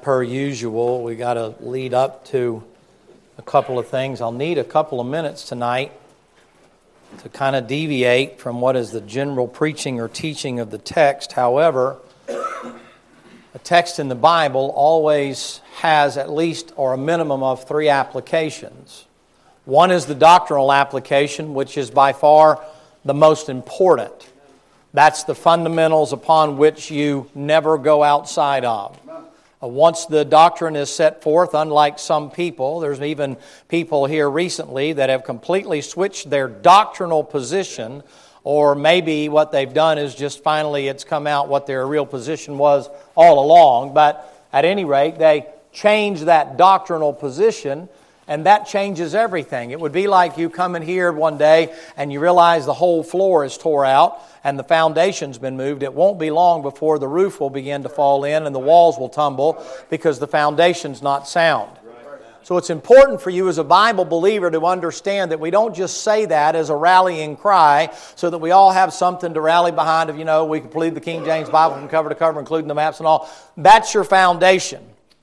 per usual, we got to lead up to a couple of things. I'll need a couple of minutes tonight to kind of deviate from what is the general preaching or teaching of the text. However, a text in the Bible always has at least or a minimum of three applications. One is the doctrinal application, which is by far the most important. That's the fundamentals upon which you never go outside of. Once the doctrine is set forth, unlike some people, there's even people here recently that have completely switched their doctrinal position, or maybe what they've done is just finally it's come out what their real position was all along. But at any rate, they change that doctrinal position, and that changes everything. It would be like you come in here one day and you realize the whole floor is tore out and the foundation's been moved. It won't be long before the roof will begin to fall in and the walls will tumble because the foundation's not sound. So it's important for you as a Bible believer to understand that we don't just say that as a rallying cry so that we all have something to rally behind of, we can believe the King James Bible from cover to cover, including the maps and all. That's your foundation.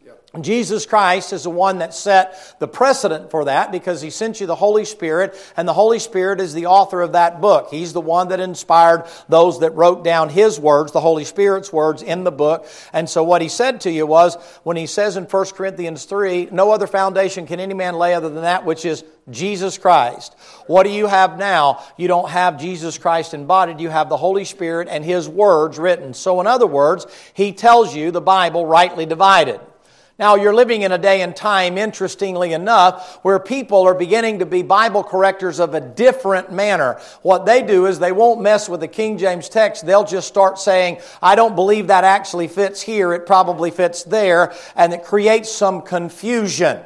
Jesus Christ is the one that set the precedent for that because He sent you the Holy Spirit, and the Holy Spirit is the author of that book. He's the one that inspired those that wrote down His words, the Holy Spirit's words in the book. And so what He said to you was, when He says in 1 Corinthians 3, no other foundation can any man lay other than that which is Jesus Christ. What do you have now? You don't have Jesus Christ embodied. You have the Holy Spirit and His words written. So in other words, He tells you the Bible rightly divided. Now, you're living in a day and time, interestingly enough, where people are beginning to be Bible correctors of a different manner. What they do is they won't mess with the King James text. They'll just start saying, I don't believe that actually fits here. It probably fits there. And it creates some confusion.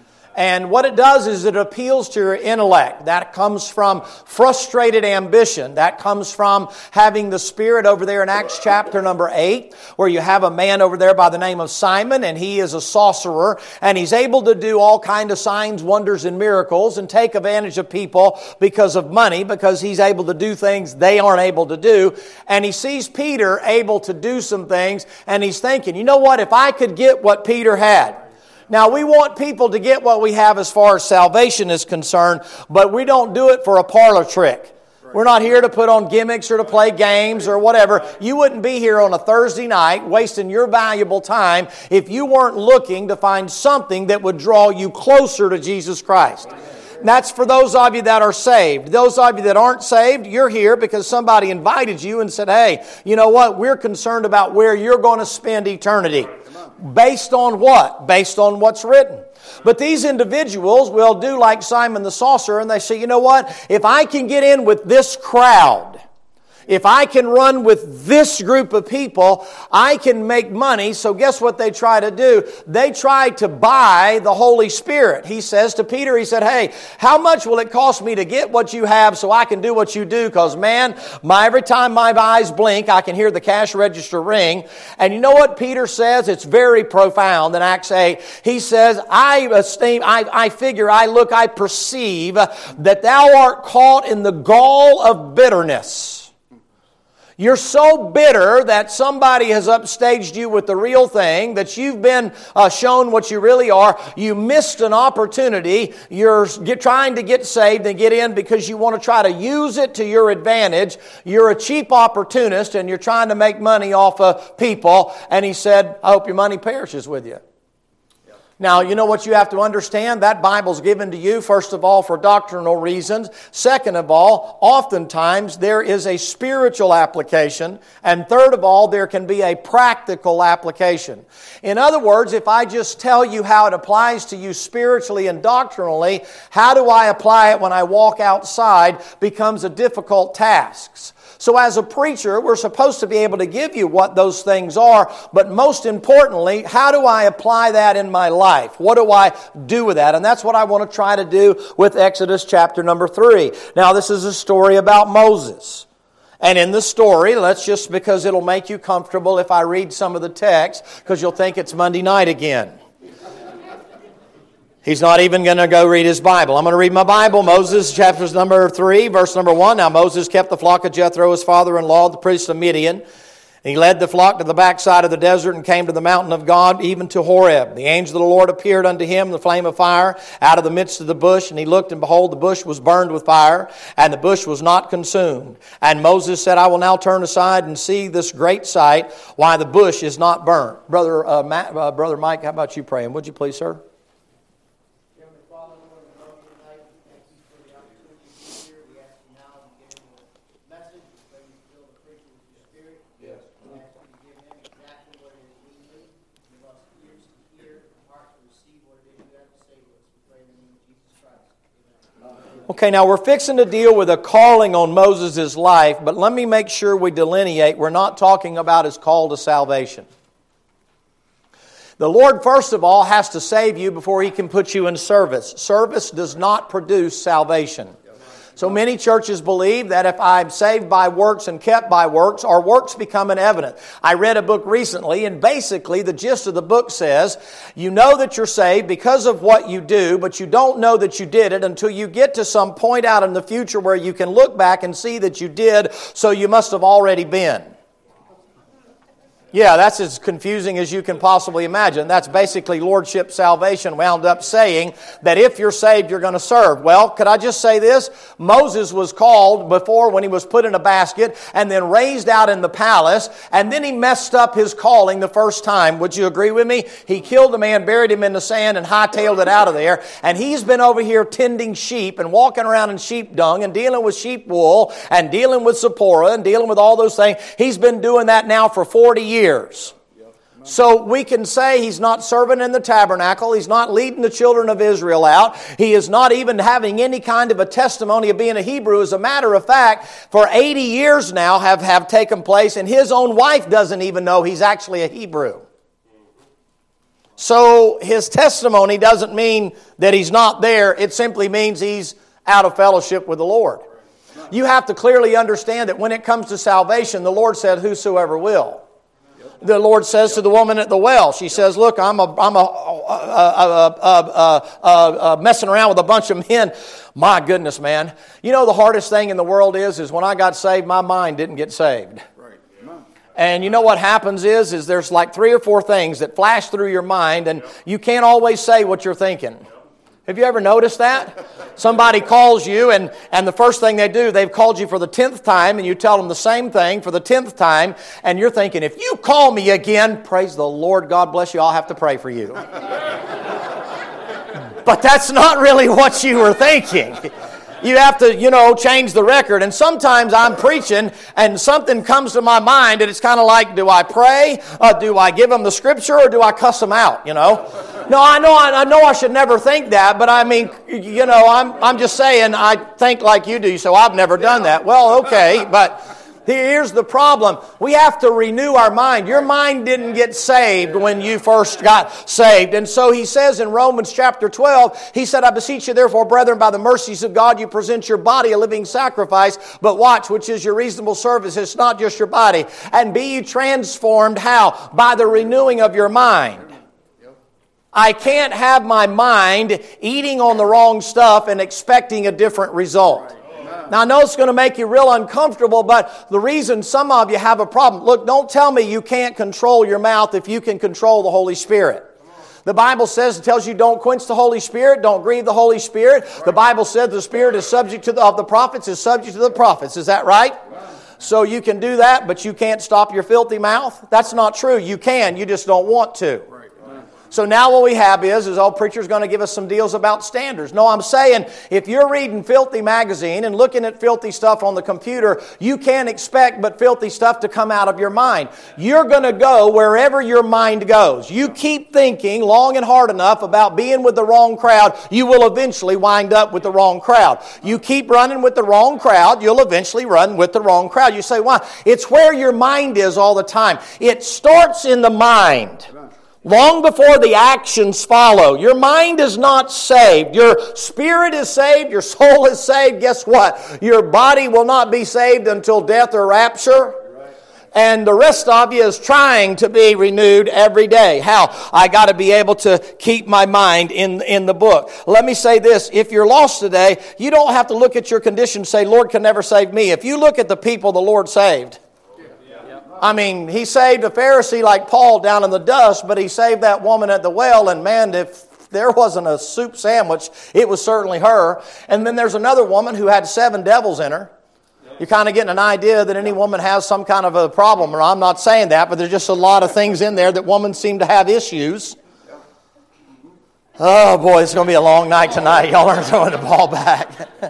And what it does is it appeals to your intellect. That comes from frustrated ambition. That comes from having the Spirit over there in Acts chapter number 8, where you have a man over there by the name of Simon, and he is a sorcerer, and he's able to do all kind of signs, wonders, and miracles, and take advantage of people because of money, because he's able to do things they aren't able to do. And he sees Peter able to do some things, and he's thinking, you know what, if I could get what Peter had. Now, we want people to get what we have as far as salvation is concerned, but we don't do it for a parlor trick. We're not here to put on gimmicks or to play games or whatever. You wouldn't be here on a Thursday night wasting your valuable time if you weren't looking to find something that would draw you closer to Jesus Christ. And that's for those of you that are saved. Those of you that aren't saved, you're here because somebody invited you and said, hey, you know what? We're concerned about where you're going to spend eternity. Based on what? Based on what's written. But these individuals will do like Simon the sorcerer, and they say, you know what? If I can get in with this crowd, if I can run with this group of people, I can make money. So guess what they try to do? They try to buy the Holy Spirit. He says to Peter, he said, hey, how much will it cost me to get what you have so I can do what you do? Because man, every time my eyes blink, I can hear the cash register ring. And you know what Peter says? It's very profound in Acts 8. He says, I perceive that thou art caught in the gall of bitterness. You're so bitter that somebody has upstaged you with the real thing, that you've been shown what you really are. You missed an opportunity. You're trying to get saved and get in because you want to try to use it to your advantage. You're a cheap opportunist and you're trying to make money off of people. And he said, I hope your money perishes with you. Now, you know what you have to understand? That Bible's given to you, first of all, for doctrinal reasons. Second of all, oftentimes there is a spiritual application. And third of all, there can be a practical application. In other words, if I just tell you how it applies to you spiritually and doctrinally, how do I apply it when I walk outside becomes a difficult task. So as a preacher, we're supposed to be able to give you what those things are, but most importantly, how do I apply that in my life? What do I do with that? And that's what I want to try to do with Exodus chapter number 3. Now, this is a story about Moses. And in the story, because it'll make you comfortable if I read some of the text, because you'll think it's Monday night again. He's not even going to go read his Bible. I'm going to read my Bible. Moses, chapter number 3, verse number 1. Now Moses kept the flock of Jethro, his father-in-law, the priest of Midian. He led the flock to the backside of the desert and came to the mountain of God, even to Horeb. The angel of the Lord appeared unto him in the flame of fire out of the midst of the bush. And he looked, and behold, the bush was burned with fire, and the bush was not consumed. And Moses said, I will now turn aside and see this great sight, why the bush is not burnt. Brother Mike, how about you praying? Would you please, sir? Okay, now we're fixing to deal with a calling on Moses' life, but let me make sure we delineate. We're not talking about his call to salvation. The Lord, first of all, has to save you before He can put you in service. Service does not produce salvation. So many churches believe that if I'm saved by works and kept by works, our works become an evidence. I read a book recently, and basically the gist of the book says, you know that you're saved because of what you do, but you don't know that you did it until you get to some point out in the future where you can look back and see that you did, so you must have already been. Yeah, that's as confusing as you can possibly imagine. That's basically Lordship salvation wound up saying that if you're saved, you're going to serve. Well, could I just say this? Moses was called before when he was put in a basket and then raised out in the palace, and then he messed up his calling the first time. Would you agree with me? He killed a man, buried him in the sand, and hightailed it out of there. And he's been over here tending sheep and walking around in sheep dung and dealing with sheep wool and dealing with Zipporah and dealing with all those things. He's been doing that now for 40 years. So we can say he's not serving in the tabernacle. He's not leading the children of Israel out. He is not even having any kind of a testimony of being a Hebrew. As a matter of fact, for 80 years now have taken place, and his own wife doesn't even know he's actually a Hebrew. So his testimony doesn't mean that he's not there. It simply means he's out of fellowship with the Lord. You have to clearly understand that when it comes to salvation, the Lord said, whosoever will. The Lord says to the woman at the well, she says, look, I'm messing around with a bunch of men. My goodness, man. You know the hardest thing in the world is when I got saved, my mind didn't get saved. And you know what happens is there's like 3 or 4 things that flash through your mind, and you can't always say what you're thinking. Have you ever noticed that? Somebody calls you, and the first thing they do, they've called you for the 10th time, and you tell them the same thing for the 10th time, and you're thinking, if you call me again, praise the Lord, God bless you, I'll have to pray for you. But that's not really what you were thinking. You have to, change the record. And sometimes I'm preaching and something comes to my mind and it's kind of like, do I pray? Do I give them the scripture or do I cuss them out, No, I know I should never think that, but I mean, I'm just saying I think like you do, so I've never done that. Well, okay, but here's the problem. We have to renew our mind. Your mind didn't get saved when you first got saved. And so he says in Romans chapter 12, he said, I beseech you therefore, brethren, by the mercies of God, you present your body a living sacrifice, but watch, which is your reasonable service. It's not just your body. And be ye transformed, how? By the renewing of your mind. I can't have my mind eating on the wrong stuff and expecting a different result. Now, I know it's going to make you real uncomfortable, but the reason some of you have a problem, look, don't tell me you can't control your mouth if you can control the Holy Spirit. The Bible says, it tells you don't quench the Holy Spirit, don't grieve the Holy Spirit. The Bible says the Spirit is subject to of the prophets is subject to the prophets. Is that right? So you can do that, but you can't stop your filthy mouth? That's not true. You can, you just don't want to. So now what we have is preacher's going to give us some deals about standards. No, I'm saying if you're reading filthy magazine and looking at filthy stuff on the computer, you can't expect but filthy stuff to come out of your mind. You're going to go wherever your mind goes. You keep thinking long and hard enough about being with the wrong crowd, you will eventually wind up with the wrong crowd. You keep running with the wrong crowd, you'll eventually run with the wrong crowd. You say, why? It's where your mind is all the time. It starts in the mind. Long before the actions follow. Your mind is not saved. Your spirit is saved. Your soul is saved. Guess what? Your body will not be saved until death or rapture. And the rest of you is trying to be renewed every day. How? I got to be able to keep my mind in the book. Let me say this. If you're lost today, you don't have to look at your condition and say, Lord can never save me. If you look at the people the Lord saved, I mean, he saved a Pharisee like Paul down in the dust, but he saved that woman at the well, and man, if there wasn't a soup sandwich, it was certainly her. And then there's another woman who had 7 devils in her. You're kind of getting an idea that any woman has some kind of a problem. Or I'm not saying that, but there's just a lot of things in there that women seem to have issues. Oh boy, it's going to be a long night tonight. Y'all are throwing the ball back.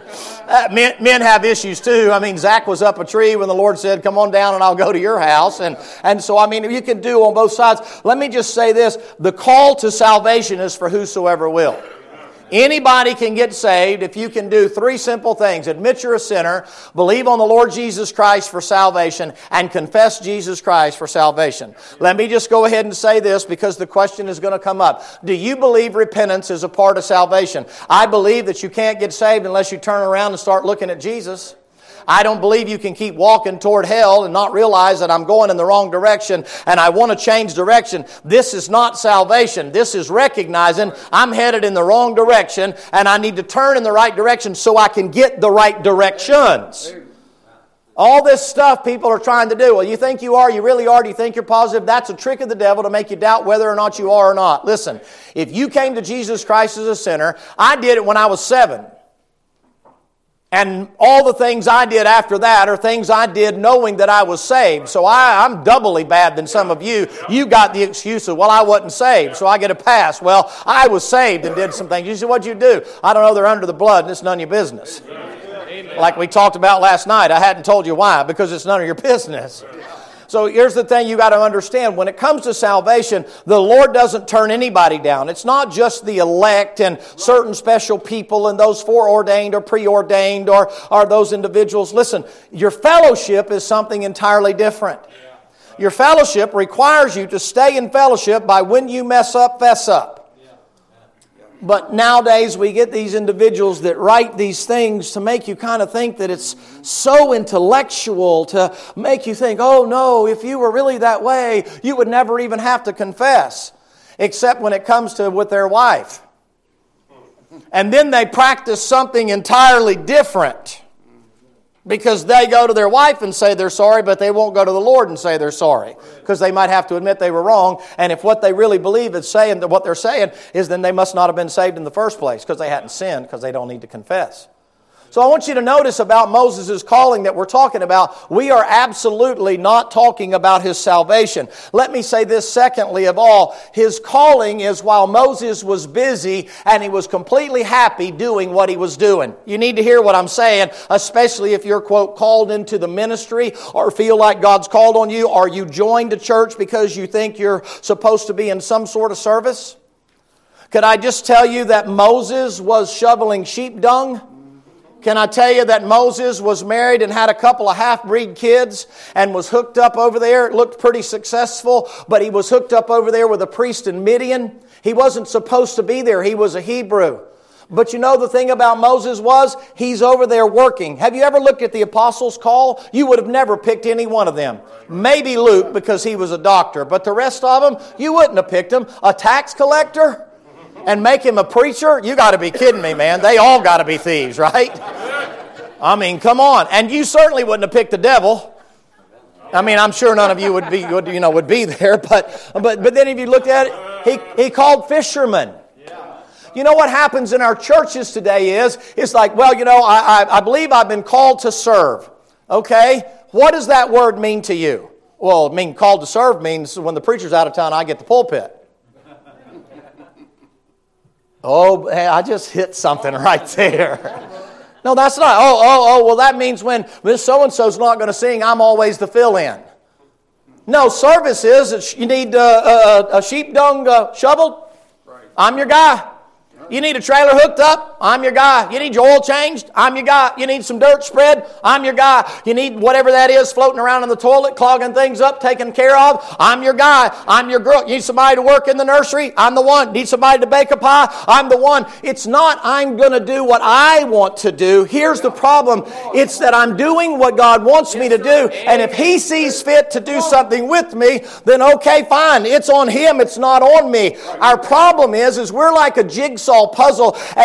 Men have issues too. I mean, Zach was up a tree when the Lord said, come on down and I'll go to your house. And so, I mean, you can do on both sides. Let me just say this. The call to salvation is for whosoever will. Anybody can get saved if you can do 3 simple things. Admit you're a sinner, believe on the Lord Jesus Christ for salvation, and confess Jesus Christ for salvation. Let me just go ahead and say this because the question is going to come up. Do you believe repentance is a part of salvation? I believe that you can't get saved unless you turn around and start looking at Jesus. I don't believe you can keep walking toward hell and not realize that I'm going in the wrong direction and I want to change direction. This is not salvation. This is recognizing I'm headed in the wrong direction and I need to turn in the right direction so I can get the right directions. All this stuff people are trying to do. Well, you think you are, you really are, do you think you're positive? That's a trick of the devil to make you doubt whether or not you are or not. Listen, if you came to Jesus Christ as a sinner, I did it when I was 7. And all the things I did after that are things I did knowing that I was saved. So I'm doubly bad than some of you. You got the excuse of, well, I wasn't saved, so I get a pass. Well, I was saved and did some things. You say, what'd you do? I don't know, they're under the blood and it's none of your business. Amen. Like we talked about last night. I hadn't told you why, because it's none of your business. So here's the thing you got to understand. When it comes to salvation, the Lord doesn't turn anybody down. It's not just the elect and certain special people and those foreordained or preordained or those individuals. Listen, your fellowship is something entirely different. Your fellowship requires you to stay in fellowship by when you mess up, fess up. But nowadays we get these individuals that write these things to make you kind of think that it's so intellectual, to make you think, oh no, if you were really that way, you would never even have to confess, except when it comes to with their wife. And then they practice something entirely different because they go to their wife and say they're sorry, but they won't go to the Lord and say they're sorry because they might have to admit they were wrong. And if what they really believe is saying that what they're saying is, then they must not have been saved in the first place because they hadn't sinned, because they don't need to confess. So I want you to notice about Moses' calling that we're talking about. We are absolutely not talking about his salvation. Let me say this secondly of all. His calling is while Moses was busy and he was completely happy doing what he was doing. You need to hear what I'm saying, especially if you're, quote, called into the ministry or feel like God's called on you, or you joined a church because you think you're supposed to be in some sort of service. Could I just tell you that Moses was shoveling sheep dung? Can I tell you that Moses was married and had a couple of half-breed kids and was hooked up over there? It looked pretty successful, but he was hooked up over there with a priest in Midian. He wasn't supposed to be there. He was a Hebrew. But you know the thing about Moses was, he's over there working. Have you ever looked at the apostles' call? You would have never picked any one of them. Maybe Luke because he was a doctor, but the rest of them, you wouldn't have picked them. A tax collector? And make him a preacher? You got to be kidding me, man. They all got to be thieves, right? I mean, come on. And you certainly wouldn't have picked the devil. I mean, I'm sure none of you would be there. But then if you looked at it, he called fishermen. You know what happens in our churches today is, it's like, well, you know, I believe I've been called to serve. Okay? What does that word mean to you? Well, called to serve means when the preacher's out of town, I get the pulpit. Oh, hey, I just hit something right there. No, that's not. Well, that means when Miss So-and-so's not going to sing, I'm always the fill-in. No, service is that you need a sheep dung shoveled. I'm your guy. You need a trailer hooked up? I'm your guy. You need your oil changed? I'm your guy. You need some dirt spread? I'm your guy. You need whatever that is floating around in the toilet, clogging things up, taken care of? I'm your guy. I'm your girl. You need somebody to work in the nursery? I'm the one. Need somebody to bake a pie? I'm the one. It's not I'm going to do what I want to do. Here's the problem. It's that I'm doing what God wants me to do. And if He sees fit to do something with me, then okay, fine. It's on Him. It's not on me. Our problem is we're like a jigsaw puzzle, and we finally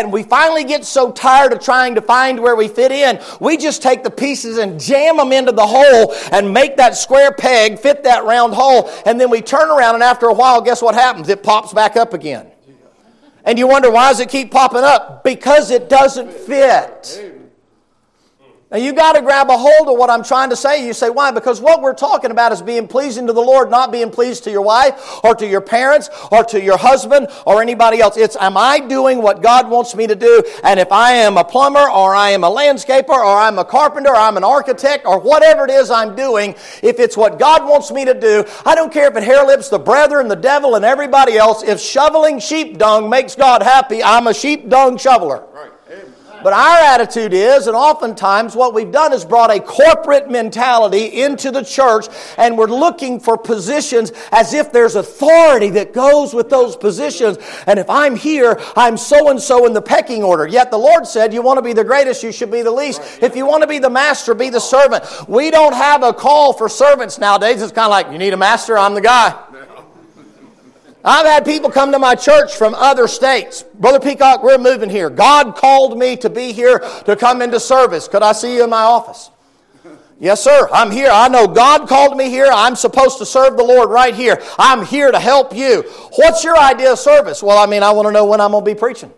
finally get so tired of trying to find where we fit in, we just take the pieces and jam them into the hole and make that square peg fit that round hole. And then we turn around, and after a while, guess what happens? It pops back up again. And you wonder, why does it keep popping up? Because it doesn't fit. Now, you got to grab a hold of what I'm trying to say. You say, why? Because what we're talking about is being pleasing to the Lord, not being pleased to your wife or to your parents or to your husband or anybody else. It's, am I doing what God wants me to do? And if I am a plumber or I am a landscaper or I'm a carpenter or I'm an architect or whatever it is I'm doing, if it's what God wants me to do, I don't care if it hair lips the brethren, the devil, and everybody else. If shoveling sheep dung makes God happy, I'm a sheep dung shoveler. Right. But our attitude is, and oftentimes what we've done is brought a corporate mentality into the church, and we're looking for positions as if there's authority that goes with those positions. And if I'm here, I'm so-and-so in the pecking order. Yet the Lord said, you want to be the greatest, you should be the least. If you want to be the master, be the servant. We don't have a call for servants nowadays. It's kind of like, you need a master, I'm the guy. I've had people come to my church from other states. Brother Peacock, we're moving here. God called me to be here to come into service. Could I see you in my office? Yes, sir. I'm here. I know God called me here. I'm supposed to serve the Lord right here. I'm here to help you. What's your idea of service? Well, I want to know when I'm going to be preaching.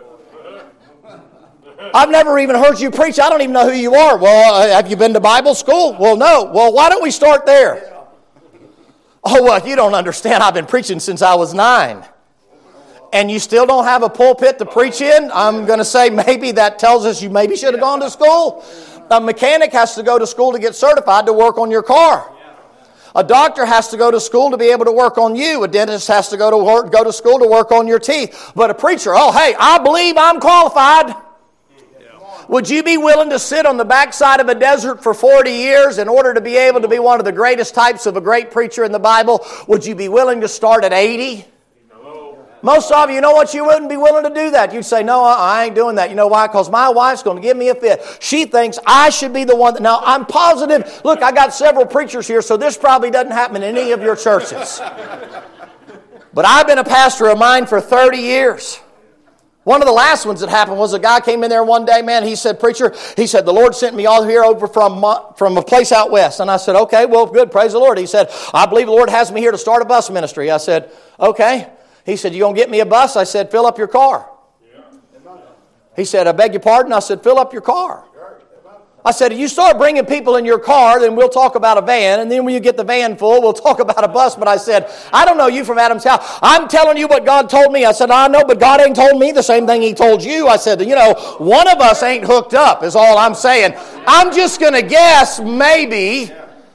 I've never even heard you preach. I don't even know who you are. Well, have you been to Bible school? Well, no. Well, why don't we start there? Oh, well, you don't understand. I've been preaching since I was 9. And you still don't have a pulpit to preach in? I'm going to say maybe that tells us you maybe should have gone to school. A mechanic has to go to school to get certified to work on your car. A doctor has to go to school to be able to work on you. A dentist has to go to school to work on your teeth. But a preacher, oh, hey, I believe I'm qualified. Would you be willing to sit on the backside of a desert for 40 years in order to be able to be one of the greatest types of a great preacher in the Bible? Would you be willing to start at 80? No. Most of you know what? You wouldn't be willing to do that. You'd say, no, I ain't doing that. You know why? Because my wife's going to give me a fit. She thinks I should be the one. Now, I'm positive. Look, I got several preachers here, so this probably doesn't happen in any of your churches. But I've been a pastor of mine for 30 years. One of the last ones that happened was a guy came in there one day, man, he said, preacher, he said, the Lord sent me all here over from a place out west. And I said, okay, well, good, praise the Lord. He said, I believe the Lord has me here to start a bus ministry. I said, okay. He said, you going to get me a bus? I said, fill up your car. Yeah. He said, I beg your pardon? I said, fill up your car. I said, if you start bringing people in your car, then we'll talk about a van. And then when you get the van full, we'll talk about a bus. But I said, I don't know you from Adam's house. I'm telling you what God told me. I said, I know, but God ain't told me the same thing He told you. I said, one of us ain't hooked up is all I'm saying. I'm just going to guess maybe,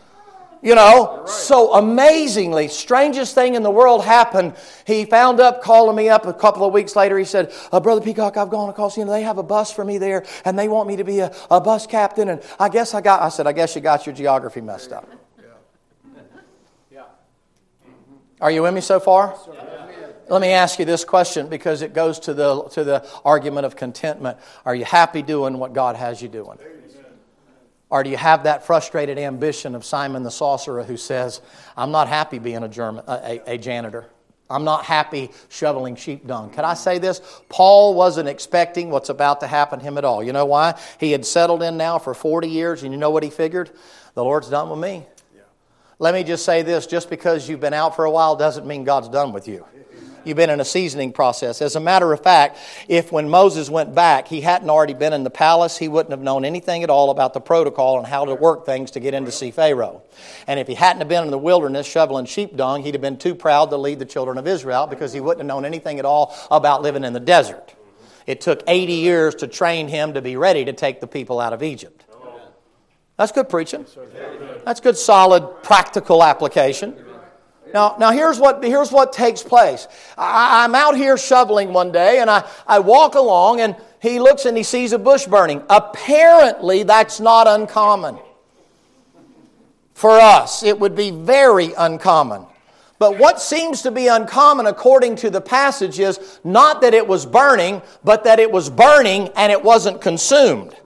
So amazingly, strangest thing in the world happened. He found up, calling me up a couple of weeks later. He said, Brother Peacock, I've gone across, they have a bus for me there, and they want me to be a bus captain. And I said, I guess you got your geography messed up. Yeah. Are you with me so far? Let me ask you this question because it goes to the argument of contentment. Are you happy doing what God has you doing? Or do you have that frustrated ambition of Simon the Sorcerer who says, I'm not happy being a janitor. I'm not happy shoveling sheep dung. Can I say this? Paul wasn't expecting what's about to happen to him at all. You know why? He had settled in now for 40 years, and you know what he figured? The Lord's done with me. Yeah. Let me just say this. Just because you've been out for a while doesn't mean God's done with you. You've been in a seasoning process. As a matter of fact, if when Moses went back, he hadn't already been in the palace, he wouldn't have known anything at all about the protocol and how to work things to get in to see Pharaoh. And if he hadn't have been in the wilderness shoveling sheep dung, he'd have been too proud to lead the children of Israel because he wouldn't have known anything at all about living in the desert. It took 80 years to train him to be ready to take the people out of Egypt. That's good preaching. That's good, solid, practical application. Now here's what takes place. I'm out here shoveling one day, and I walk along, and he looks and he sees a bush burning. Apparently, that's not uncommon. For us, it would be very uncommon. But what seems to be uncommon according to the passage is not that it was burning, but that it was burning and it wasn't consumed.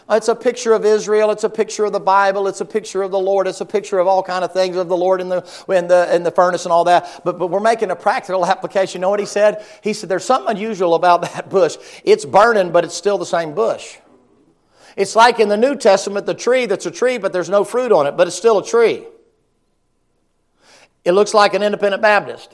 It's a picture of Israel. It's a picture of the Bible. It's a picture of the Lord. It's a picture of all kind of things of the Lord in the furnace and all that. But we're making a practical application. You know what he said? He said, there's something unusual about that bush. It's burning, but it's still the same bush. It's like in the New Testament, the tree that's a tree, but there's no fruit on it, but it's still a tree. It looks like an independent Baptist.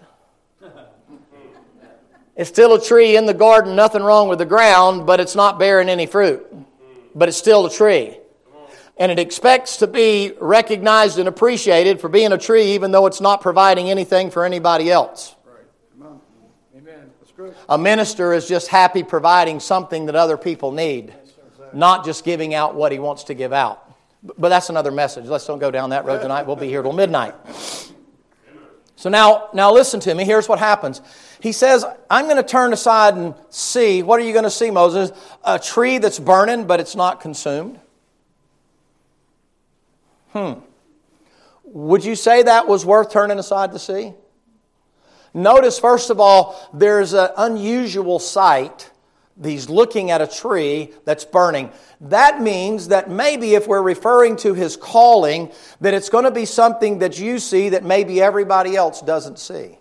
It's still a tree in the garden, nothing wrong with the ground, but it's not bearing any fruit. But it's still a tree. And it expects to be recognized and appreciated for being a tree, even though it's not providing anything for anybody else. Amen. That's good. A minister is just happy providing something that other people need, not just giving out what he wants to give out. But that's another message. Let's don't go down that road tonight. We'll be here till midnight. So now listen to me. Here's what happens. He says, I'm going to turn aside and see. What are you going to see, Moses? A tree that's burning, but it's not consumed. Would you say that was worth turning aside to see? Notice, first of all, there's an unusual sight. He's looking at a tree that's burning. That means that maybe if we're referring to his calling, that it's going to be something that you see that maybe everybody else doesn't see.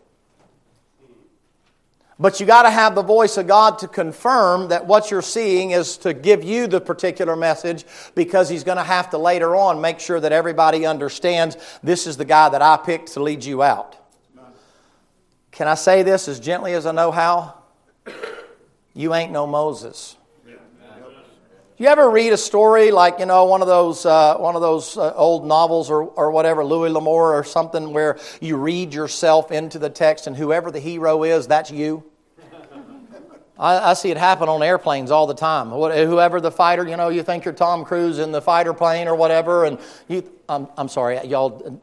But you got to have the voice of God to confirm that what you're seeing is to give you the particular message, because he's going to have to later on make sure that everybody understands this is the guy that I picked to lead you out. Can I say this as gently as I know how? You ain't no Moses. You ever read a story like, one of those old novels or whatever, Louis L'Amour or something, where you read yourself into the text and whoever the hero is, that's you? I see it happen on airplanes all the time. Whoever the fighter, you think you're Tom Cruise in the fighter plane or whatever, and I'm sorry, y'all.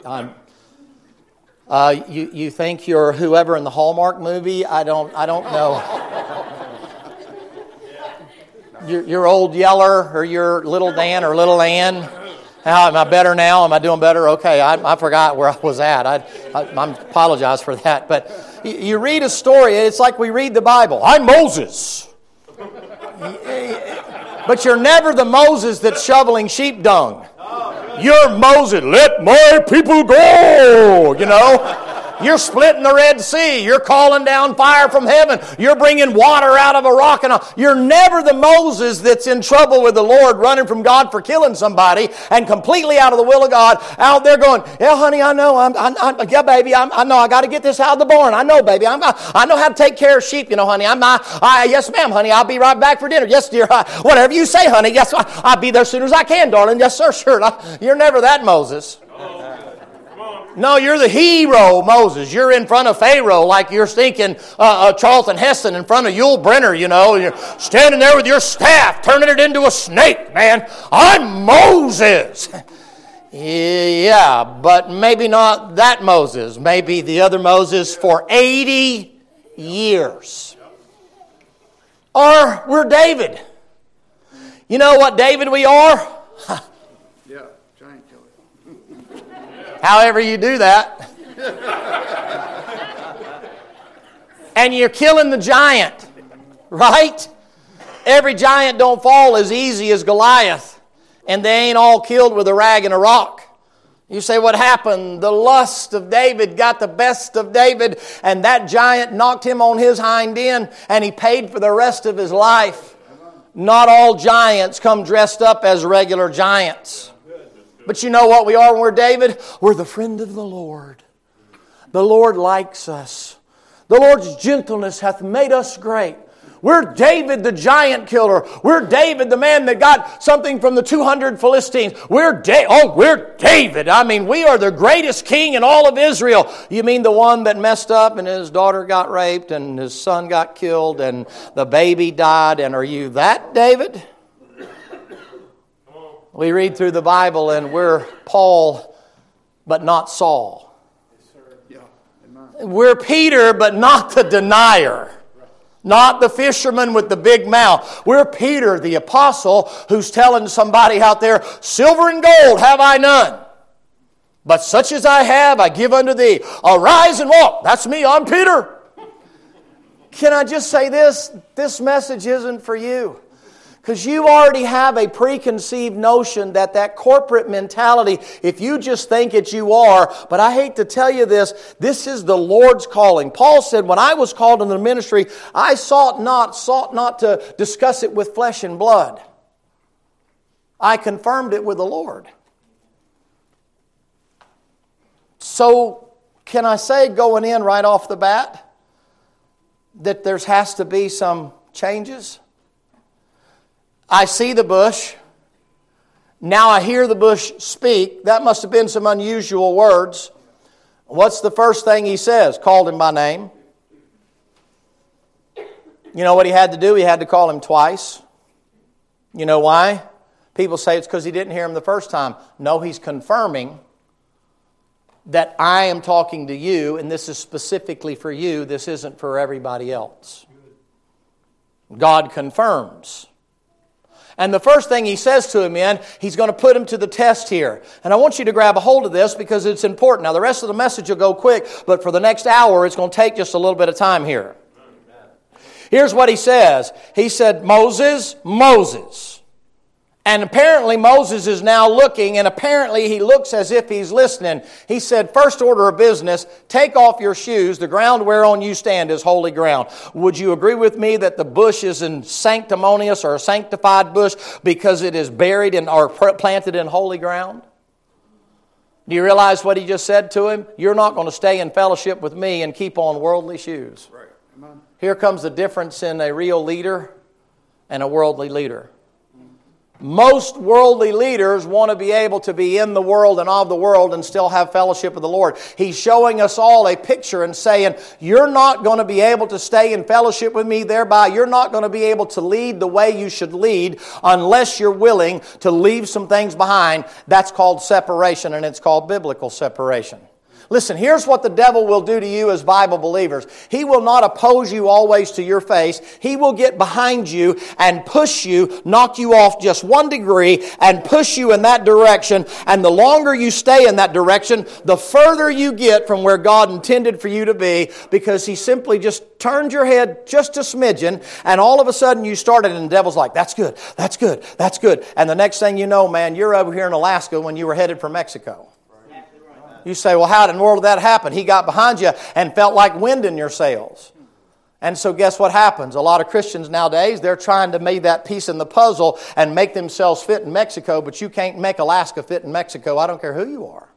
You think you're whoever in the Hallmark movie? I don't know. Your old Yeller or your little Dan or little Ann. How am I better now? Am I doing better? Okay, I forgot where I was at. I apologize for that. But you read a story. It's like we read the Bible. I'm Moses. But you're never the Moses that's shoveling sheep dung. You're Moses. Let my people go. You're splitting the Red Sea. You're calling down fire from heaven. You're bringing water out of a rock. And all. You're never the Moses that's in trouble with the Lord, running from God for killing somebody and completely out of the will of God, out there going, yeah, honey, I know. Yeah, baby, I know. I got to get this out of the barn. I know, baby. I know how to take care of sheep, honey. Yes, ma'am, honey. I'll be right back for dinner. Yes, dear. Whatever you say, honey. Yes, I'll be there as soon as I can, darling. Yes, sir, sure. You're never that Moses. No, you're the hero, Moses. You're in front of Pharaoh like you're thinking Charlton Heston in front of Yul Brynner, You're standing there with your staff, turning it into a snake, man. I'm Moses. Yeah, but maybe not that Moses. Maybe the other Moses for 80 years. Or we're David. You know what David we are? However you do that. And you're killing the giant, right? Every giant don't fall as easy as Goliath. And they ain't all killed with a rag and a rock. You say, what happened? The lust of David got the best of David, and that giant knocked him on his hind end, and he paid for the rest of his life. Not all giants come dressed up as regular giants. But you know what we are when we're David? We're the friend of the Lord. The Lord likes us. The Lord's gentleness hath made us great. We're David the giant killer. We're David the man that got something from the 200 Philistines. We're David. I mean, we are the greatest king in all of Israel. You mean the one that messed up and his daughter got raped and his son got killed and the baby died? And are you that David? We read through the Bible and we're Paul, but not Saul. We're Peter, but not the denier. Not the fisherman with the big mouth. We're Peter, the apostle, who's telling somebody out there, silver and gold have I none. But such as I have, I give unto thee. Arise and walk. That's me, I'm Peter. Can I just say this? This message isn't for you. Because you already have a preconceived notion that corporate mentality, if you just think it, you are. But I hate to tell you this is the Lord's calling. Paul said, when I was called into the ministry, I sought not to discuss it with flesh and blood. I confirmed it with the Lord. So, can I say going in right off the bat that there has to be some changes? I see the bush. Now I hear the bush speak. That must have been some unusual words. What's the first thing he says? Called him by name. You know what he had to do? He had to call him twice. You know why? People say it's because he didn't hear him the first time. No, he's confirming that I am talking to you, and this is specifically for you. This isn't for everybody else. God confirms. And the first thing he says to him he's going to put him to the test here. And I want you to grab a hold of this because it's important. Now, the rest of the message will go quick, but for the next hour, it's going to take just a little bit of time here. Here's what he says. He said, Moses, Moses. And apparently Moses is now looking, and apparently he looks as if he's listening. He said, first order of business, take off your shoes. The ground whereon you stand is holy ground. Would you agree with me that the bush is in sanctimonious or a sanctified bush because it is buried in or planted in holy ground? Do you realize what he just said to him? You're not going to stay in fellowship with me and keep on worldly shoes. Right. Come on. Here comes the difference in a real leader and a worldly leader. Most worldly leaders want to be able to be in the world and of the world and still have fellowship with the Lord. He's showing us all a picture and saying, you're not going to be able to stay in fellowship with me, thereby you're not going to be able to lead the way you should lead unless you're willing to leave some things behind. That's called separation, and it's called biblical separation. Listen, here's what the devil will do to you as Bible believers. He will not oppose you always to your face. He will get behind you and push you, knock you off just 1 degree and push you in that direction. And the longer you stay in that direction, the further you get from where God intended for you to be, because he simply just turned your head just a smidgen, and all of a sudden you started, and the devil's like, that's good, that's good, that's good. And the next thing you know, man, you're over here in Alaska when you were headed for Mexico. You say, well, how in the world did that happen? He got behind you and felt like wind in your sails. And so guess what happens? A lot of Christians nowadays, they're trying to make that piece in the puzzle and make themselves fit in Mexico, but you can't make Alaska fit in Mexico. I don't care who you are.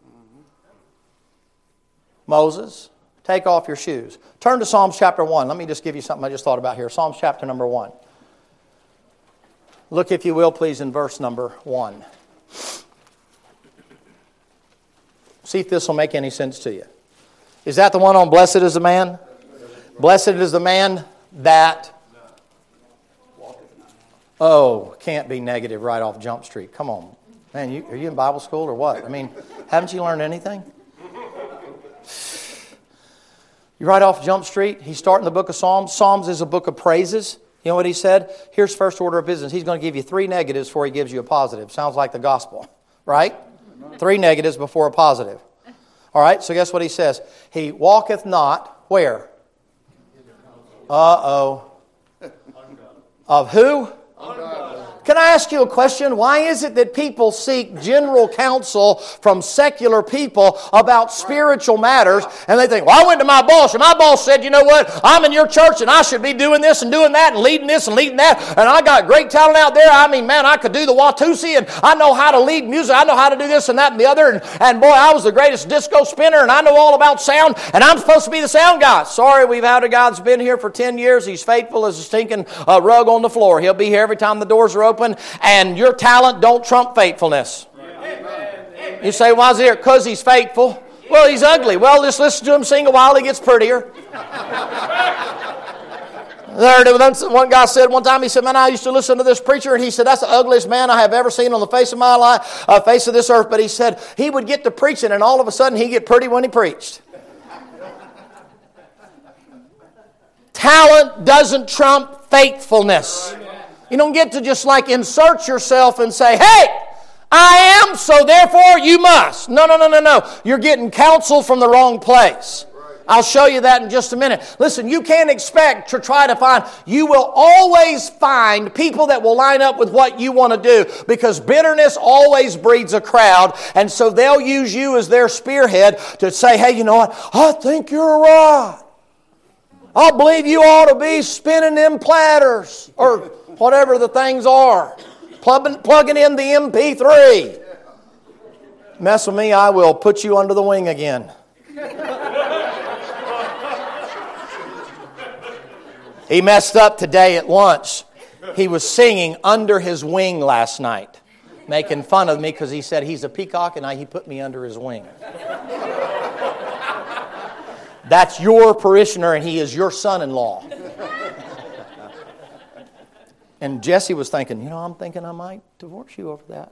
Moses, take off your shoes. Turn to Psalms chapter 1. Let me just give you something I just thought about here. Psalms chapter number 1. Look, if you will, please, in verse number 1. See if this will make any sense to you. Is that the one on blessed is the man? Blessed is the man that... Oh, can't be negative right off Jump Street. Come on. Man, are you in Bible school or what? I mean, haven't you learned anything? You right off Jump Street. He's starting the book of Psalms. Psalms is a book of praises. You know what he said? Here's first order of business. He's going to give you 3 negatives before he gives you a positive. Sounds like the gospel, right? 3 negatives before a positive. All right, so guess what he says? He walketh not, where? Uh-oh. Of who? Can I ask you a question? Why is it that people seek general counsel from secular people about spiritual matters, and they think, well, I went to my boss, and my boss said, you know what, I'm in your church, and I should be doing this and doing that, and leading this and leading that, and I got great talent out there. I mean, man, I could do the Watusi, and I know how to lead music, I know how to do this and that and the other, and boy, I was the greatest disco spinner, and I know all about sound, and I'm supposed to be the sound guy. Sorry, we've had a guy that's been here for 10 years. He's faithful as a stinking rug on the floor. He'll be here every time the doors are open. And your talent don't trump faithfulness. You say, why is he here? Because he's faithful. Well, he's ugly. Well, just listen to him sing a while, he gets prettier. One guy said one time, he said, man, I used to listen to this preacher, and he said, that's the ugliest man I have ever seen on the face of my life, face of this earth. But he said, he would get to preaching, and all of a sudden, he'd get pretty when he preached. Talent doesn't trump faithfulness. You don't get to just like insert yourself and say, hey, I am, so therefore you must. No. You're getting counsel from the wrong place. I'll show you that in just a minute. Listen, you can't expect to try to find, you will always find people that will line up with what you want to do, because bitterness always breeds a crowd, and so they'll use you as their spearhead to say, hey, you know what, I think you're right. I believe you ought to be spinning them platters, or whatever the things are, plugging in the MP3. Mess with me, I will put you under the wing again. He messed up today at lunch. He was singing Under His Wing last night, making fun of me because he said he's a peacock and he put me under his wing. That's your parishioner and he is your son-in-law. And Jesse was thinking, you know, I'm thinking I might divorce you over that.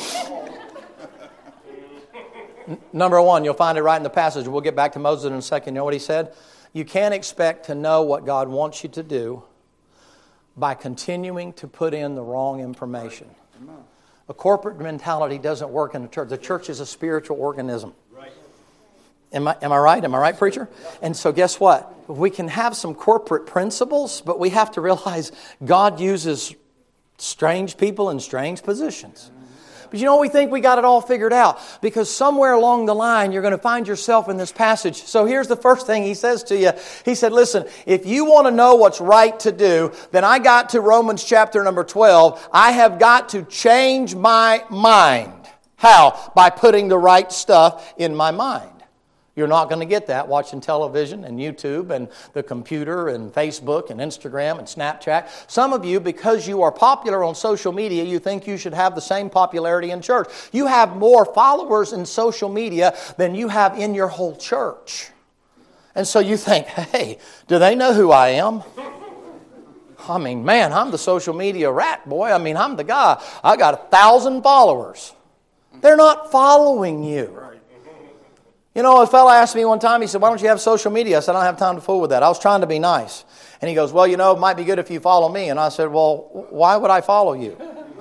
Number one, you'll find it right in the passage. We'll get back to Moses in a second. You know what he said? You can't expect to know what God wants you to do by continuing to put in the wrong information. A corporate mentality doesn't work in the church. The church is a spiritual organism. Am I right? Am I right, preacher? And so guess what? We can have some corporate principles, but we have to realize God uses strange people in strange positions. But you know, we think we got it all figured out, because somewhere along the line you're going to find yourself in this passage. So here's the first thing he says to you. He said, listen, if you want to know what's right to do, then I got to Romans chapter number 12. I have got to change my mind. How? By putting the right stuff in my mind. You're not going to get that watching television and YouTube and the computer and Facebook and Instagram and Snapchat. Some of you, because you are popular on social media, you think you should have the same popularity in church. You have more followers in social media than you have in your whole church. And so you think, hey, do they know who I am? I mean, man, I'm the social media rat, boy. I mean, I'm the guy. I got 1,000 followers. They're not following you. You know, a fellow asked me one time, he said, why don't you have social media? I said, I don't have time to fool with that. I was trying to be nice. And he goes, well, you know, it might be good if you follow me. And I said, well, why would I follow you?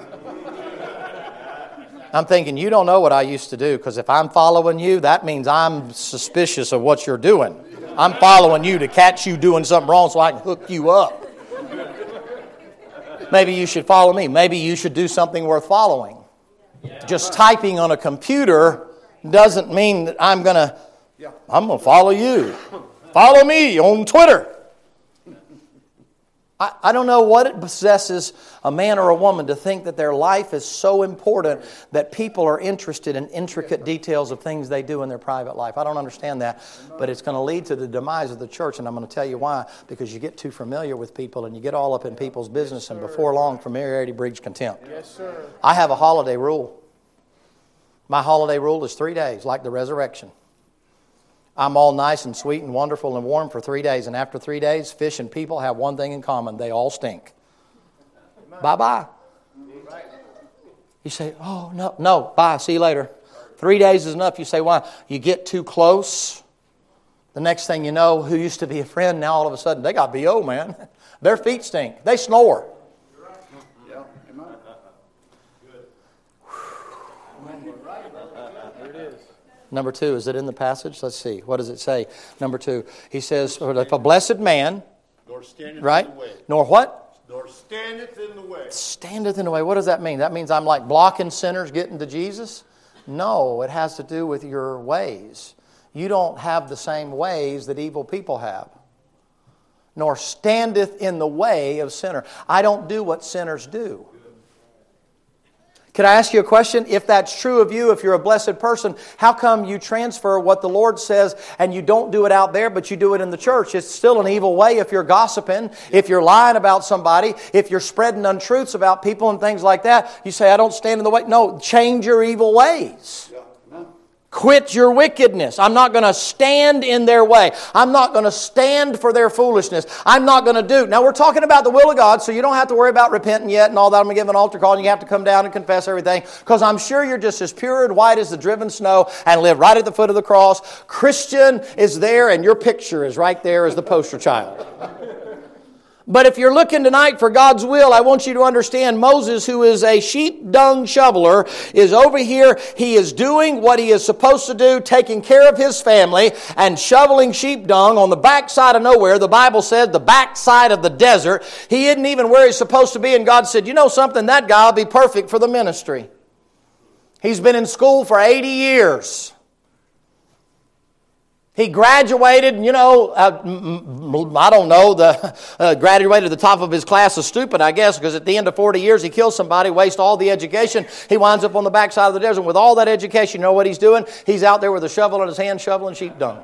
I'm thinking, you don't know what I used to do, because if I'm following you, that means I'm suspicious of what you're doing. I'm following you to catch you doing something wrong so I can hook you up. Maybe you should follow me. Maybe you should do something worth following. Just typing on a computer doesn't mean that I'm going to follow you. Follow me on Twitter. I don't know what it possesses a man or a woman to think that their life is so important that people are interested in intricate details of things they do in their private life. I don't understand that, but it's going to lead to the demise of the church, and I'm going to tell you why. Because you get too familiar with people and you get all up in people's business, and before long, familiarity breeds contempt. Yes, sir. I have a holiday rule. My holiday rule is 3 days, like the resurrection. I'm all nice and sweet and wonderful and warm for 3 days. And after 3 days, fish and people have one thing in common. They all stink. Bye-bye. You say, oh, no, bye, see you later. 3 days is enough. You say, why? You get too close. The next thing you know, who used to be a friend, now all of a sudden, they got BO, man. Their feet stink. They snore. Number 2, is it in the passage? Let's see. What does it say? Number 2, he says, if a blessed man, nor standeth right? in the way. Nor what? Nor standeth in the way. Standeth in the way. What does that mean? That means I'm like blocking sinners getting to Jesus? No, it has to do with your ways. You don't have the same ways that evil people have. Nor standeth in the way of sinner. I don't do what sinners do. Can I ask you a question? If that's true of you, if you're a blessed person, how come you transfer what the Lord says and you don't do it out there, but you do it in the church? It's still an evil way if you're gossiping, if you're lying about somebody, if you're spreading untruths about people and things like that. You say, I don't stand in the way. No, change your evil ways. Quit your wickedness. I'm not going to stand in their way. I'm not going to stand for their foolishness. I'm not going to do. Now, we're talking about the will of God, so you don't have to worry about repenting yet and all that. I'm going to give an altar call, and you have to come down and confess everything, because I'm sure you're just as pure and white as the driven snow and live right at the foot of the cross. Christian is there, and your picture is right there as the poster child. But if you're looking tonight for God's will, I want you to understand Moses, who is a sheep dung shoveler, is over here. He is doing what he is supposed to do, taking care of his family and shoveling sheep dung on the backside of nowhere. The Bible said the backside of the desert. He isn't even where he's supposed to be. And God said, you know something? That guy will be perfect for the ministry. He's been in school for 80 years. He graduated, I don't know, graduated at the top of his class is stupid, I guess, because at the end of 40 years he kills somebody, wastes all the education. He winds up on the backside of the desert. With all that education, you know what he's doing? He's out there with a shovel in his hand, shoveling sheep dung.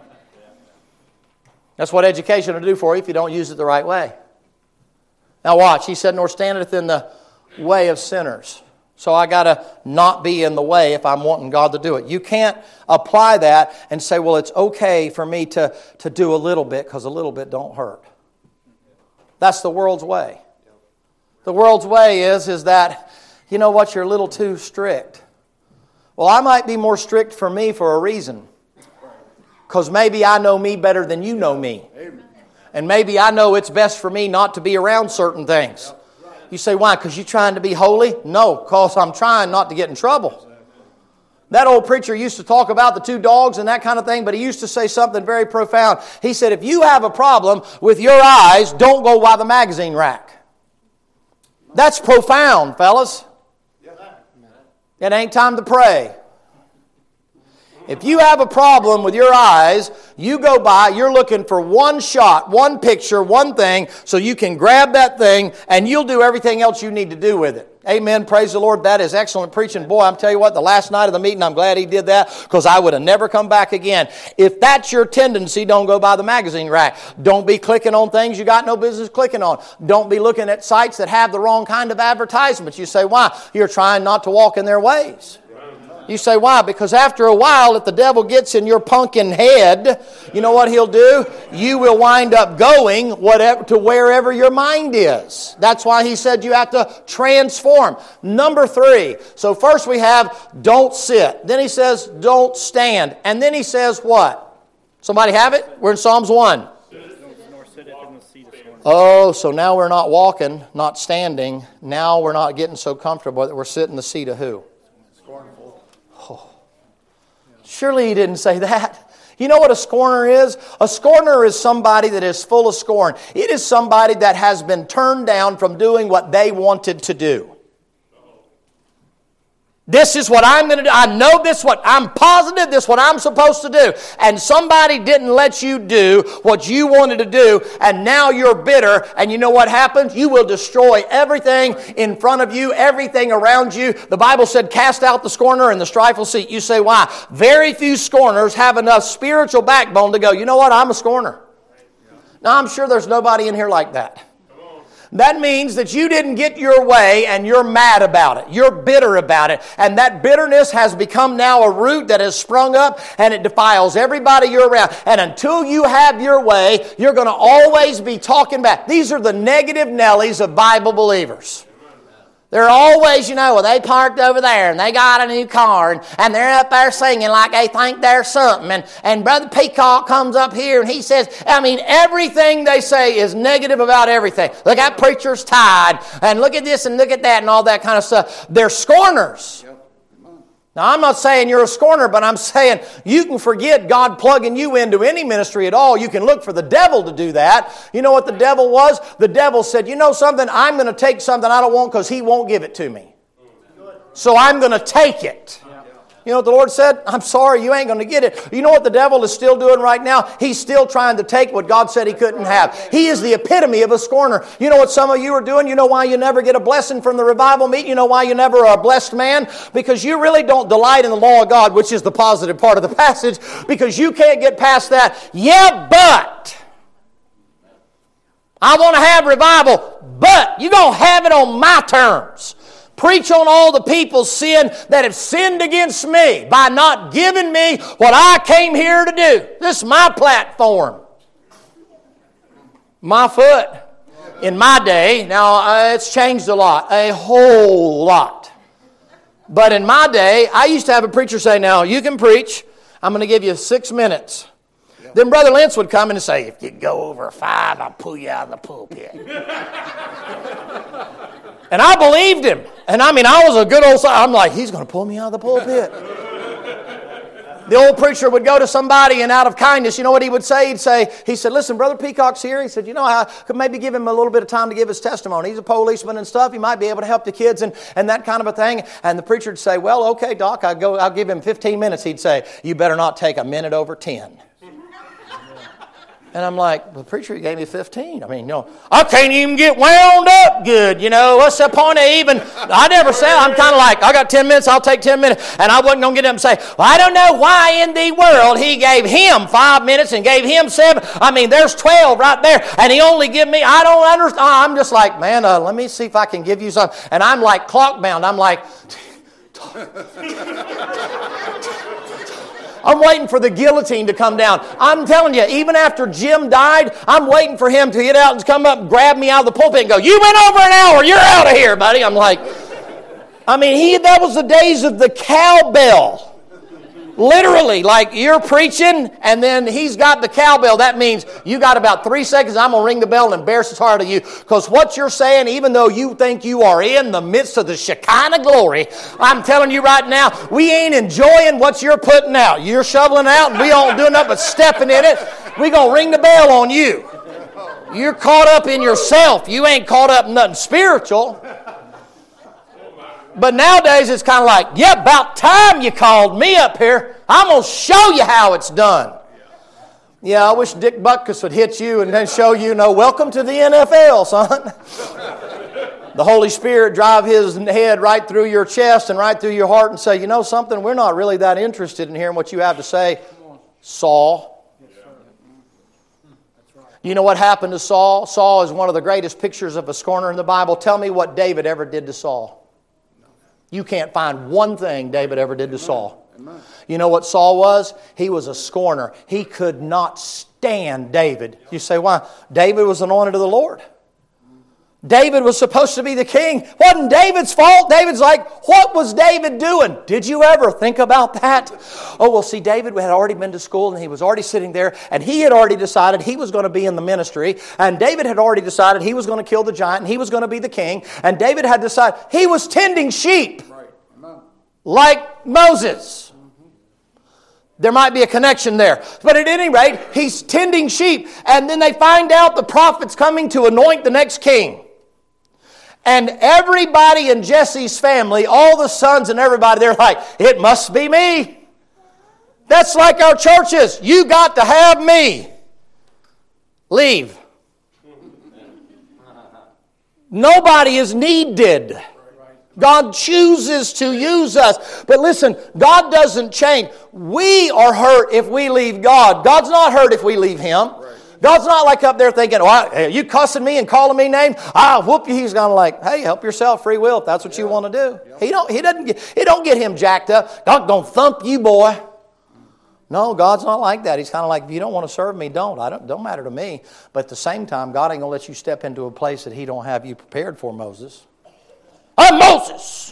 That's what education will do for you if you don't use it the right way. Now watch, he said, nor standeth in the way of sinners. So I got to not be in the way if I'm wanting God to do it. You can't apply that and say, well, it's okay for me to do a little bit because a little bit don't hurt. That's the world's way. The world's way is that, you know what, you're a little too strict. Well, I might be more strict for me for a reason. Because maybe I know me better than you know me. And maybe I know it's best for me not to be around certain things. You say, why? Because you're trying to be holy? No, because I'm trying not to get in trouble. That old preacher used to talk about the two dogs and that kind of thing, but he used to say something very profound. He said, if you have a problem with your eyes, don't go by the magazine rack. That's profound, fellas. It ain't time to pray. If you have a problem with your eyes, you go by, you're looking for one shot, one picture, one thing, so you can grab that thing and you'll do everything else you need to do with it. Amen. Praise the Lord. That is excellent preaching. Boy, I'm telling you what, the last night of the meeting, I'm glad he did that because I would have never come back again. If that's your tendency, don't go by the magazine rack. Don't be clicking on things you got no business clicking on. Don't be looking at sites that have the wrong kind of advertisements. You say, why? You're trying not to walk in their ways. You say, why? Because after a while, if the devil gets in your pumpkin head, you know what he'll do? You will wind up going to wherever your mind is. That's why he said you have to transform. Number 3. So first we have don't sit. Then he says don't stand. And then he says what? Somebody have it? We're in Psalms 1. Oh, so now we're not walking, not standing. Now we're not getting so comfortable that we're sitting in the seat of who? Surely he didn't say that. You know what a scorner is? A scorner is somebody that is full of scorn. It is somebody that has been turned down from doing what they wanted to do. This is what I'm going to do. I know I'm positive this is what I'm supposed to do. And somebody didn't let you do what you wanted to do, and now you're bitter, and you know what happens? You will destroy everything in front of you, everything around you. The Bible said, cast out the scorner and the strife will cease. You say, why? Very few scorners have enough spiritual backbone to go, you know what? I'm a scorner. Now, I'm sure there's nobody in here like that. That means that you didn't get your way and you're mad about it. You're bitter about it. And that bitterness has become now a root that has sprung up and it defiles everybody you're around. And until you have your way, you're going to always be talking back. These are the negative Nellies of Bible believers. They're always, they parked over there and they got a new car and they're up there singing like they think they're something. And Brother Peacock comes up here and he says, everything they say is negative about everything. Look, that preacher's tied and look at this and look at that and all that kind of stuff. They're scorners. Now, I'm not saying you're a scorner, but I'm saying you can forget God plugging you into any ministry at all. You can look for the devil to do that. You know what the devil was? The devil said, you know something? I'm going to take something I don't want because he won't give it to me. So I'm going to take it. You know what the Lord said? I'm sorry, you ain't going to get it. You know what the devil is still doing right now? He's still trying to take what God said he couldn't have. He is the epitome of a scorner. You know what some of you are doing? You know why you never get a blessing from the revival meeting? You know why you never are a blessed man? Because you really don't delight in the law of God, which is the positive part of the passage, because you can't get past that. Yeah, but I want to have revival, but you're going to have it on my terms. Preach on all the people's sin that have sinned against me by not giving me what I came here to do. This is my platform. My foot. In my day, now it's changed a lot, a whole lot. But in my day, I used to have a preacher say, now you can preach. I'm going to give you 6 minutes. Then Brother Lentz would come in and say, if you go over 5, I'll pull you out of the pulpit. And I believed him. And I was a good old son. I'm like, he's going to pull me out of the pulpit. The old preacher would go to somebody, and out of kindness, you know what he would say? He said, listen, Brother Peacock's here. He said, I could maybe give him a little bit of time to give his testimony. He's a policeman and stuff. He might be able to help the kids and that kind of a thing. And the preacher would say, well, okay, Doc, I'll give him 15 minutes. He'd say, you better not take a minute over 10. And I'm like, well, the preacher gave me 15. I can't even get wound up good. What's the point of even? I never said, I'm kind of like, I got 10 minutes, I'll take 10 minutes. And I wasn't going to get up and say, well, I don't know why in the world he gave him 5 minutes and gave him 7. There's 12 right there. And he only give me, I don't understand. I'm just like, man, let me see if I can give you something. And I'm like clock bound. I'm like, I'm waiting for the guillotine to come down. I'm telling you, even after Jim died, I'm waiting for him to get out and come up and grab me out of the pulpit and go, you went over an hour, you're out of here, buddy. I'm like, that was the days of the cowbell. Literally, like you're preaching and then he's got the cowbell. That means you got about 3 seconds. I'm going to ring the bell and embarrass the heart of you. Because what you're saying, even though you think you are in the midst of the Shekinah glory, I'm telling you right now, we ain't enjoying what you're putting out. You're shoveling out and we don't do nothing but stepping in it. We're going to ring the bell on you. You're caught up in yourself. You ain't caught up in nothing spiritual. But nowadays it's kind of like, yeah, about time you called me up here. I'm going to show you how it's done. Yeah, I wish Dick Butkus would hit you and then show you, welcome to the NFL, son. The Holy Spirit drive His head right through your chest and right through your heart and say, you know something, we're not really that interested in hearing what you have to say, Saul. You know what happened to Saul? Saul is one of the greatest pictures of a scorner in the Bible. Tell me what David ever did to Saul. You can't find one thing David ever did to Saul. You know what Saul was? He was a scorner. He could not stand David. You say, why? David was anointed of the Lord. David was supposed to be the king. Wasn't David's fault. David's like, what was David doing? Did you ever think about that? Oh, well, see, David had already been to school and he was already sitting there and he had already decided he was going to be in the ministry. And David had already decided he was going to kill the giant and he was going to be the king. And David had decided he was tending sheep like Moses. There might be a connection there. But at any rate, he's tending sheep. And then they find out the prophet's coming to anoint the next king. And everybody in Jesse's family, all the sons and everybody, they're like, it must be me. That's like our churches. You got to have me. Leave. Nobody is needed. God chooses to use us. But listen, God doesn't change. We are hurt if we leave God. God's not hurt if we leave Him. God's not like up there thinking, are you cussing me and calling me names? I'll whoop you. He's kind of like, hey, help yourself, free will, if that's what you want to do. It don't get him jacked up. God gonna thump you, boy. No, God's not like that. He's kind of like, if you don't want to serve me, don't matter to me. But at the same time, God ain't gonna let you step into a place that He don't have you prepared for, Moses. I'm Moses.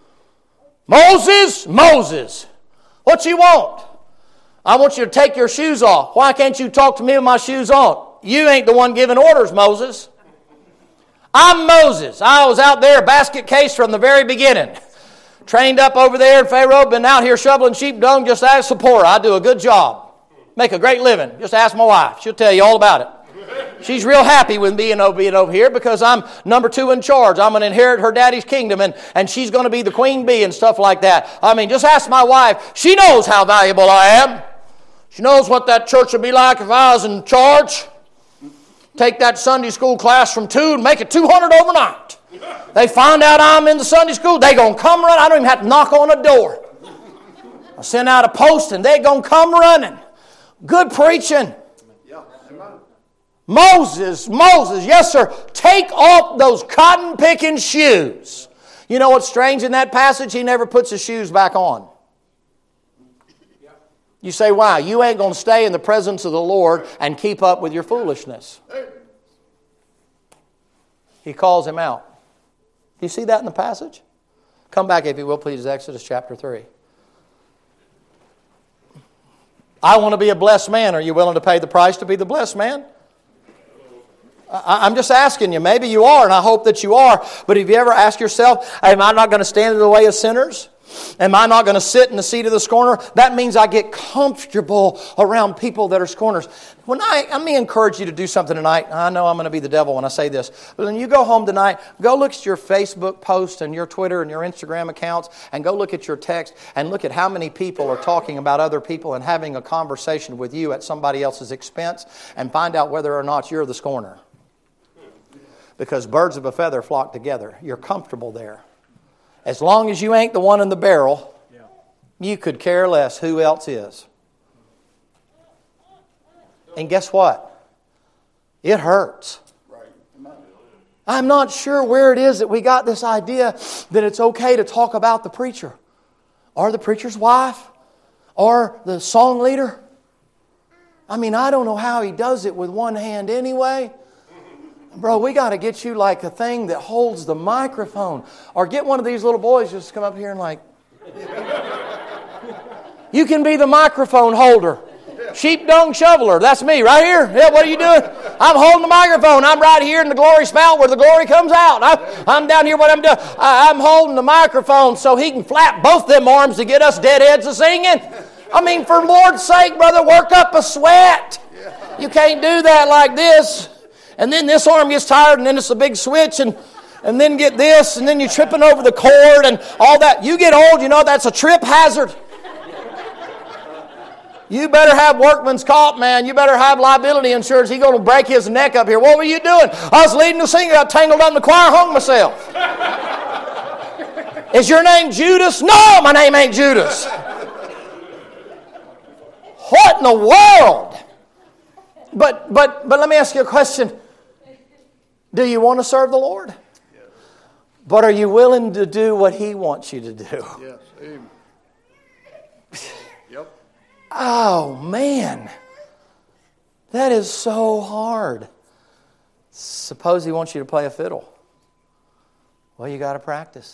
Moses. What you want? I want you to take your shoes off. Why can't you talk to me with my shoes on? You ain't the one giving orders, Moses. I'm Moses. I was out there, basket case from the very beginning. Trained up over there in Pharaoh, been out here shoveling sheep dung. Just ask Zipporah. I do a good job. Make a great living. Just ask my wife. She'll tell you all about it. She's real happy with being over here because I'm number 2 in charge. I'm going to inherit her daddy's kingdom and she's going to be the queen bee and stuff like that. Just ask my wife. She knows how valuable I am. She knows what that church would be like if I was in charge. Take that Sunday school class from 2 and make it 200 overnight. They find out I'm in the Sunday school, they going to come running. I don't even have to knock on a door. I send out a post and they going to come running. Good preaching. Moses, yes sir, take off those cotton-picking shoes. You know what's strange in that passage? He never puts his shoes back on. You say, why? You ain't going to stay in the presence of the Lord and keep up with your foolishness. He calls him out. Do you see that in the passage? Come back, if you will, please, Exodus chapter 3. I want to be a blessed man. Are you willing to pay the price to be the blessed man? I'm just asking you. Maybe you are, and I hope that you are. But have you ever asked yourself, am I not going to stand in the way of sinners? Am I not going to sit in the seat of the scorner? That means I get comfortable around people that are scorners. Let me encourage you to do something tonight. I know I'm going to be the devil when I say this. But when you go home tonight, go look at your Facebook posts and your Twitter and your Instagram accounts, and go look at your text and look at how many people are talking about other people and having a conversation with you at somebody else's expense, and find out whether or not you're the scorner. Because birds of a feather flock together. You're comfortable there. As long as you ain't the one in the barrel, you could care less who else is. And guess what? It hurts. I'm not sure where it is that we got this idea that it's okay to talk about the preacher, or the preacher's wife, or the song leader. I mean, I don't know how he does it with one hand anyway. Bro, we got to get you like a thing that holds the microphone. Or get one of these little boys just to come up here and like... You can be the microphone holder. Sheep dung shoveler. That's me right here. Yeah, what are you doing? I'm holding the microphone. I'm right here in the glory spout where the glory comes out. I'm down here what I'm doing. I'm holding the microphone so he can flap both them arms to get us deadheads a singing. I mean, for Lord's sake, brother, work up a sweat. You can't do that like this. And then this arm gets tired, and then it's a big switch, and then get this, and then you're tripping over the cord and all that. You get old, you know that's a trip hazard. You better have workman's comp, man. You better have liability insurance. He's going to break his neck up here. What were you doing? I was leading the singing. I got tangled up in the choir, hung myself. Is your name Judas? No, my name ain't Judas. What in the world? But let me ask you a question. Do you want to serve the Lord? Yes. But are you willing to do what He wants you to do? Yes. Amen. Yep. Oh, man. That is so hard. Suppose He wants you to play a fiddle. Well, you got to practice.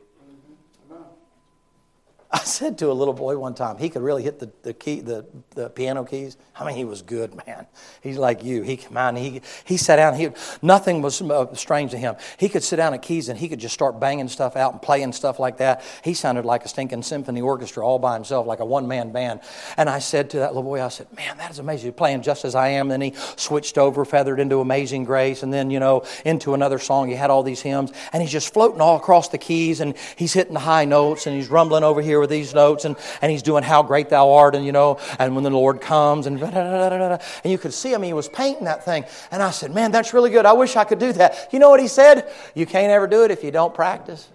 I said to a little boy one time, he could really hit the piano keys. I mean, he was good, man. He's like you. He sat down. Nothing was strange to him. He could sit down at keys and he could just start banging stuff out and playing stuff like that. He sounded like a stinking symphony orchestra all by himself, like a one-man band. And I said to that little boy, I said, man, that is amazing. You're playing Just As I Am. Then he switched over, feathered into Amazing Grace, and then, into another song. He had all these hymns, and he's just floating all across the keys, and he's hitting the high notes, and he's rumbling over here with these notes, and he's doing How Great Thou Art, and and when the Lord comes, and and you could see him, he was painting that thing. And I said, man, that's really good. I wish I could do that. You know what he said? You can't ever do it if you don't practice.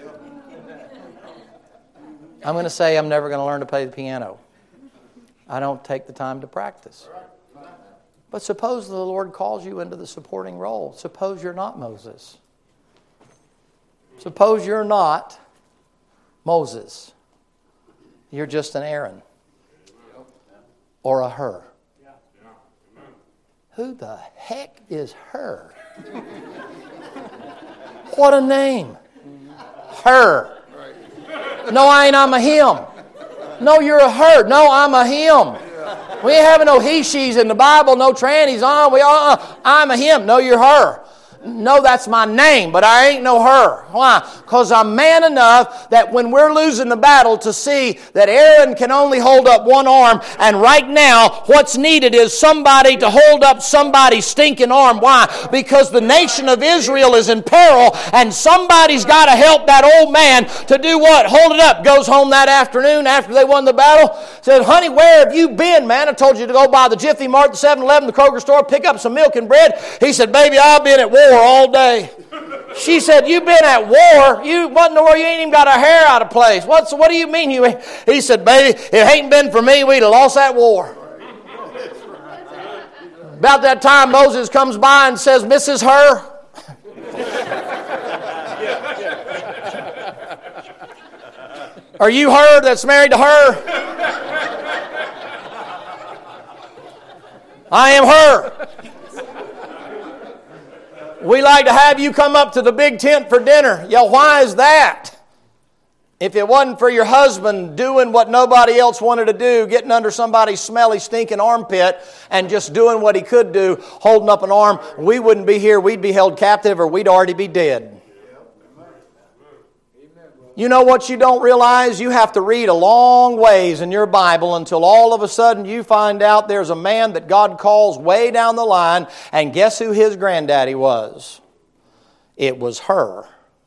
I'm going to say I'm never going to learn to play the piano. I don't take the time to practice. But suppose the Lord calls you into the supporting role. Suppose you're not Moses. Suppose you're not Moses. You're just an Aaron. Or a Hur. Who the heck is Hur? What a name. Hur. No, I ain't. I'm a him. No, you're a Hur. No, I'm a him. We ain't having no he, she's in the Bible, no trannies on. I'm a him. No, you're her. No, that's my name, but I ain't no her. Why? Because I'm man enough that when we're losing the battle to see that Aaron can only hold up one arm, and right now what's needed is somebody to hold up somebody's stinking arm. Why? Because the nation of Israel is in peril, and somebody's got to help that old man to do what? Hold it up. Goes home that afternoon after they won the battle. Said, honey, where have you been, man? I told you to go by the Jiffy Mart, the 7-Eleven, the Kroger store, pick up some milk and bread. He said, baby, I've been at war all day. She said, you've been at war? What in the world? You ain't even got a hair out of place. What do you mean you ain't? He said, baby, if it hadn't been for me, we'd have lost that war. About that time, Moses comes by and says, Mrs. Her. Are you her that's married to her? I am her. We like to have you come up to the big tent for dinner. Why is that? If it wasn't for your husband doing what nobody else wanted to do, getting under somebody's smelly, stinking armpit and just doing what he could do, holding up an arm, we wouldn't be here. We'd be held captive or we'd already be dead. You know what you don't realize? You have to read a long ways in your Bible until all of a sudden you find out there's a man that God calls way down the line, and guess who his granddaddy was? It was her.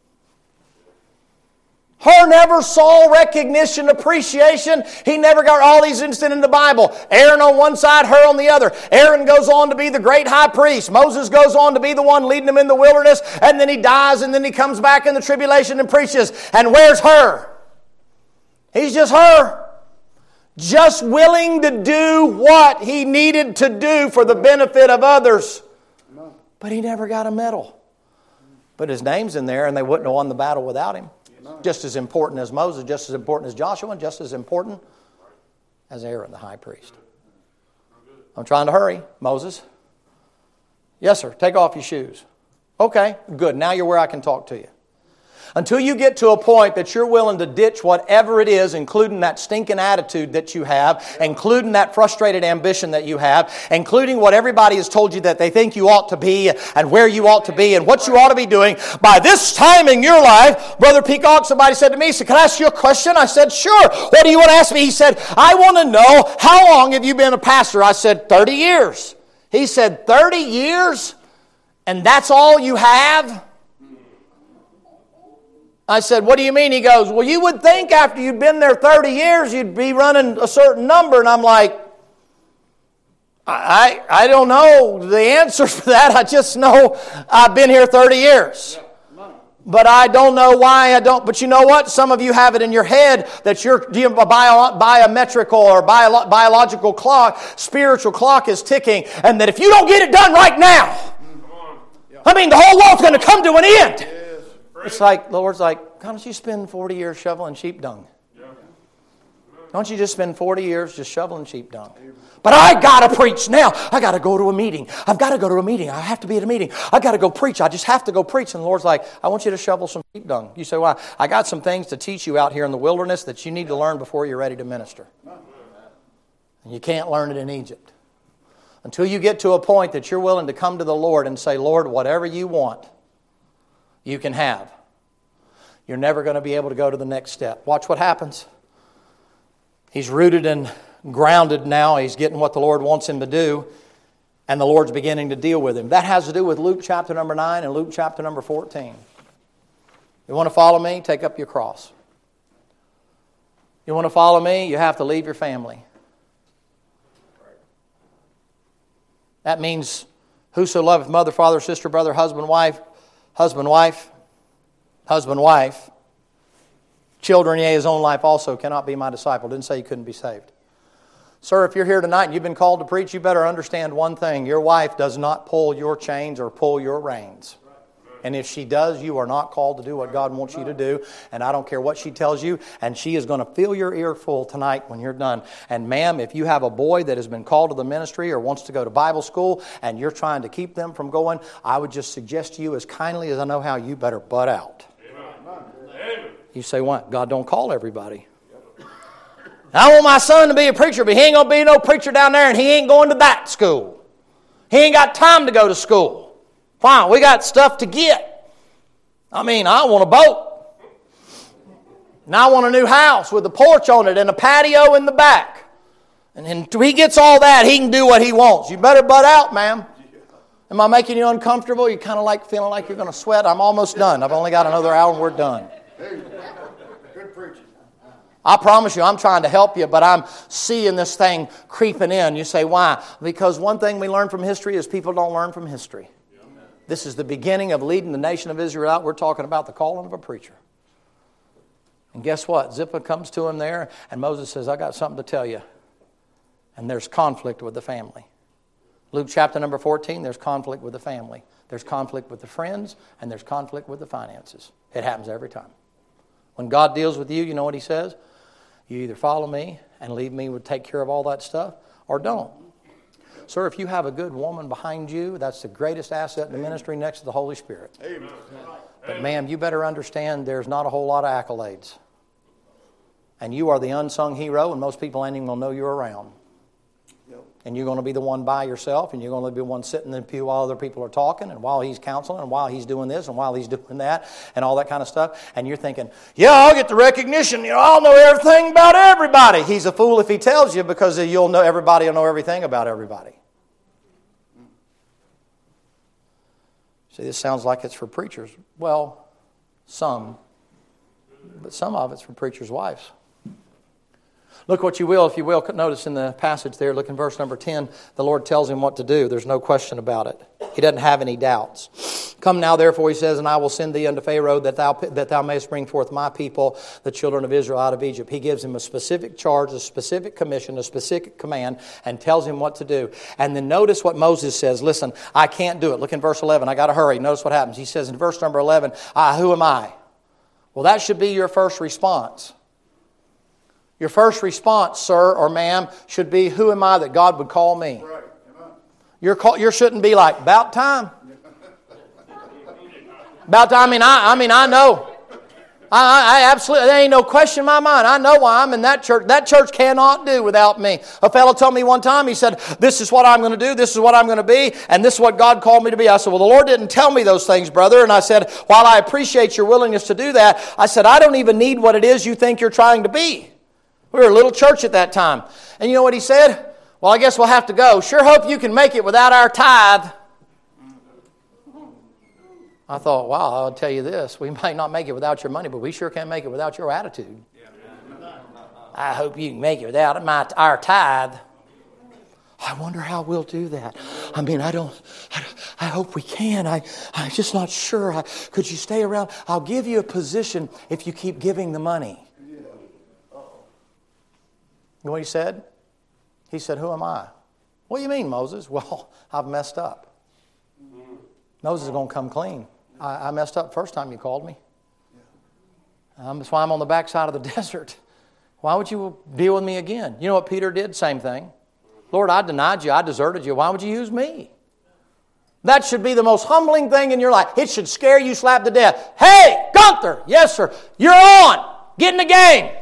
Her never saw recognition, appreciation. He never got all these instances in the Bible. Aaron on one side, her on the other. Aaron goes on to be the great high priest. Moses goes on to be the one leading them in the wilderness. And then he dies and then he comes back in the tribulation and preaches. And where's her? He's just her. Just willing to do what he needed to do for the benefit of others. But he never got a medal. But his name's in there and they wouldn't have won the battle without him. Just as important as Moses, just as important as Joshua, and just as important as Aaron, the high priest. I'm trying to hurry, Moses. Yes, sir. Take off your shoes. Okay, good. Now you're where I can talk to you. Until you get to a point that you're willing to ditch whatever it is, including that stinking attitude that you have, including that frustrated ambition that you have, including what everybody has told you that they think you ought to be and where you ought to be and what you ought to be doing, by this time in your life, Brother Peacock, somebody said to me, he said, "Can I ask you a question?" I said, "Sure. What do you want to ask me?" He said, "I want to know, how long have you been a pastor?" I said, 30 years. He said, 30 years? And that's all you have? I said, "What do you mean?" He goes, "Well, you would think after you'd been there 30 years, you'd be running a certain number." And I'm like, I don't know the answer for that. I just know I've been here 30 years. But I don't know why I don't. But you know what? Some of you have it in your head that your biometrical or biological clock, spiritual clock is ticking. And that if you don't get it done right now, I mean, the whole world's going to come to an end. It's like, the Lord's like, "Why don't you spend 40 years shoveling sheep dung? Don't you just spend 40 years just shoveling sheep dung?" "But I got to preach now. I got to go to a meeting. I've got to go to a meeting. I have to be at a meeting. I got to go preach. I just have to go preach." And the Lord's like, "I want you to shovel some sheep dung." You say, "Why?" "I got some things to teach you out here in the wilderness that you need to learn before you're ready to minister. And you can't learn it in Egypt. Until you get to a point that you're willing to come to the Lord and say, 'Lord, whatever you want, you can have,' you're never going to be able to go to the next step." Watch what happens. He's rooted and grounded now. He's getting what the Lord wants him to do. And the Lord's beginning to deal with him. That has to do with Luke chapter number 9 and Luke chapter number 14. You want to follow me? Take up your cross. You want to follow me? You have to leave your family. That means, "Whoso loveth mother, father, sister, brother, husband, wife, children, yea, his own life also, cannot be my disciple." Didn't say you couldn't be saved. Sir, if you're here tonight and you've been called to preach, you better understand one thing. Your wife does not pull your chains or pull your reins. And if she does, you are not called to do what God wants you to do. And I don't care what she tells you. And she is going to fill your ear full tonight when you're done. And ma'am, if you have a boy that has been called to the ministry or wants to go to Bible school and you're trying to keep them from going, I would just suggest to you, as kindly as I know how, you better butt out. Amen. You say, "What? God don't call everybody." "I want my son to be a preacher, but he ain't going to be no preacher down there and he ain't going to that school. He ain't got time to go to school." Fine, we got stuff to get. I mean, I want a boat. And I want a new house with a porch on it and a patio in the back. And until he gets all that, he can do what he wants. You better butt out, ma'am. Am I making you uncomfortable? You kind of like feeling like you're going to sweat? I'm almost done. I've only got another hour and we're done. Good preaching. I promise you, I'm trying to help you, but I'm seeing this thing creeping in. You say, "Why?" Because one thing we learn from history is people don't learn from history. This is the beginning of leading the nation of Israel out. We're talking about the calling of a preacher. And guess what? Zippah comes to him there, and Moses says, "I got something to tell you." And there's conflict with the family. Luke chapter number 14, there's conflict with the family. There's conflict with the friends, and there's conflict with the finances. It happens every time. When God deals with you, you know what he says? You either follow me and leave me to take care of all that stuff, or don't. Sir, if you have a good woman behind you, that's the greatest asset in the ministry next to the Holy Spirit. Amen. But ma'am, you better understand there's not a whole lot of accolades. And you are the unsung hero, and most people ain't even going to know you're around. Yep. And you're going to be the one by yourself, and you're going to be the one sitting in the pew while other people are talking, and while he's counseling, and while he's doing this, and while he's doing that, and all that kind of stuff. And you're thinking, yeah, I'll get the recognition. I'll know everything about everybody. He's a fool if he tells you, because you'll know everybody will know everything about everybody. See, this sounds like it's for preachers. Well, some. But some of it's for preachers' wives. Look what you will, if you will. Notice in the passage there, look in verse number 10, the Lord tells him what to do. There's no question about it. He doesn't have any doubts. Come now, therefore, he says, and I will send thee unto Pharaoh that thou mayest bring forth my people, the children of Israel, out of Egypt. He gives him a specific charge, a specific commission, a specific command, and tells him what to do. And then notice what Moses says. Listen, I can't do it. Look in verse 11. I got to hurry. Notice what happens. He says in verse number 11, who am I? Well, that should be your first response. Your first response, sir or ma'am, should be, who am I that God would call me? Right. You shouldn't be like, about time. About time. I mean, I know. I absolutely, there ain't no question in my mind. I know why I'm in that church. That church cannot do without me. A fellow told me one time, he said, this is what I'm going to do, this is what I'm going to be, and this is what God called me to be. I said, well, the Lord didn't tell me those things, brother. And I said, while I appreciate your willingness to do that, I said, I don't even need what it is you think you're trying to be. We were a little church at that time. And you know what he said? Well, I guess we'll have to go. Sure hope you can make it without our tithe. I thought, wow, I'll tell you this. We might not make it without your money, but we sure can make it without your attitude. I hope you can make it without our tithe. I wonder how we'll do that. I mean, I hope we can. I'm just not sure. Could you stay around? I'll give you a position if you keep giving the money. You know what he said? He said, who am I? What do you mean, Moses? Well, I've messed up. Moses is going to come clean. I messed up first time you called me. That's why I'm on the backside of the desert. Why would you deal with me again? You know what Peter did? Same thing. Lord, I denied you. I deserted you. Why would you use me? That should be the most humbling thing in your life. It should scare you slap to death. Hey, Gunther. Yes, sir. You're on. Get in the game.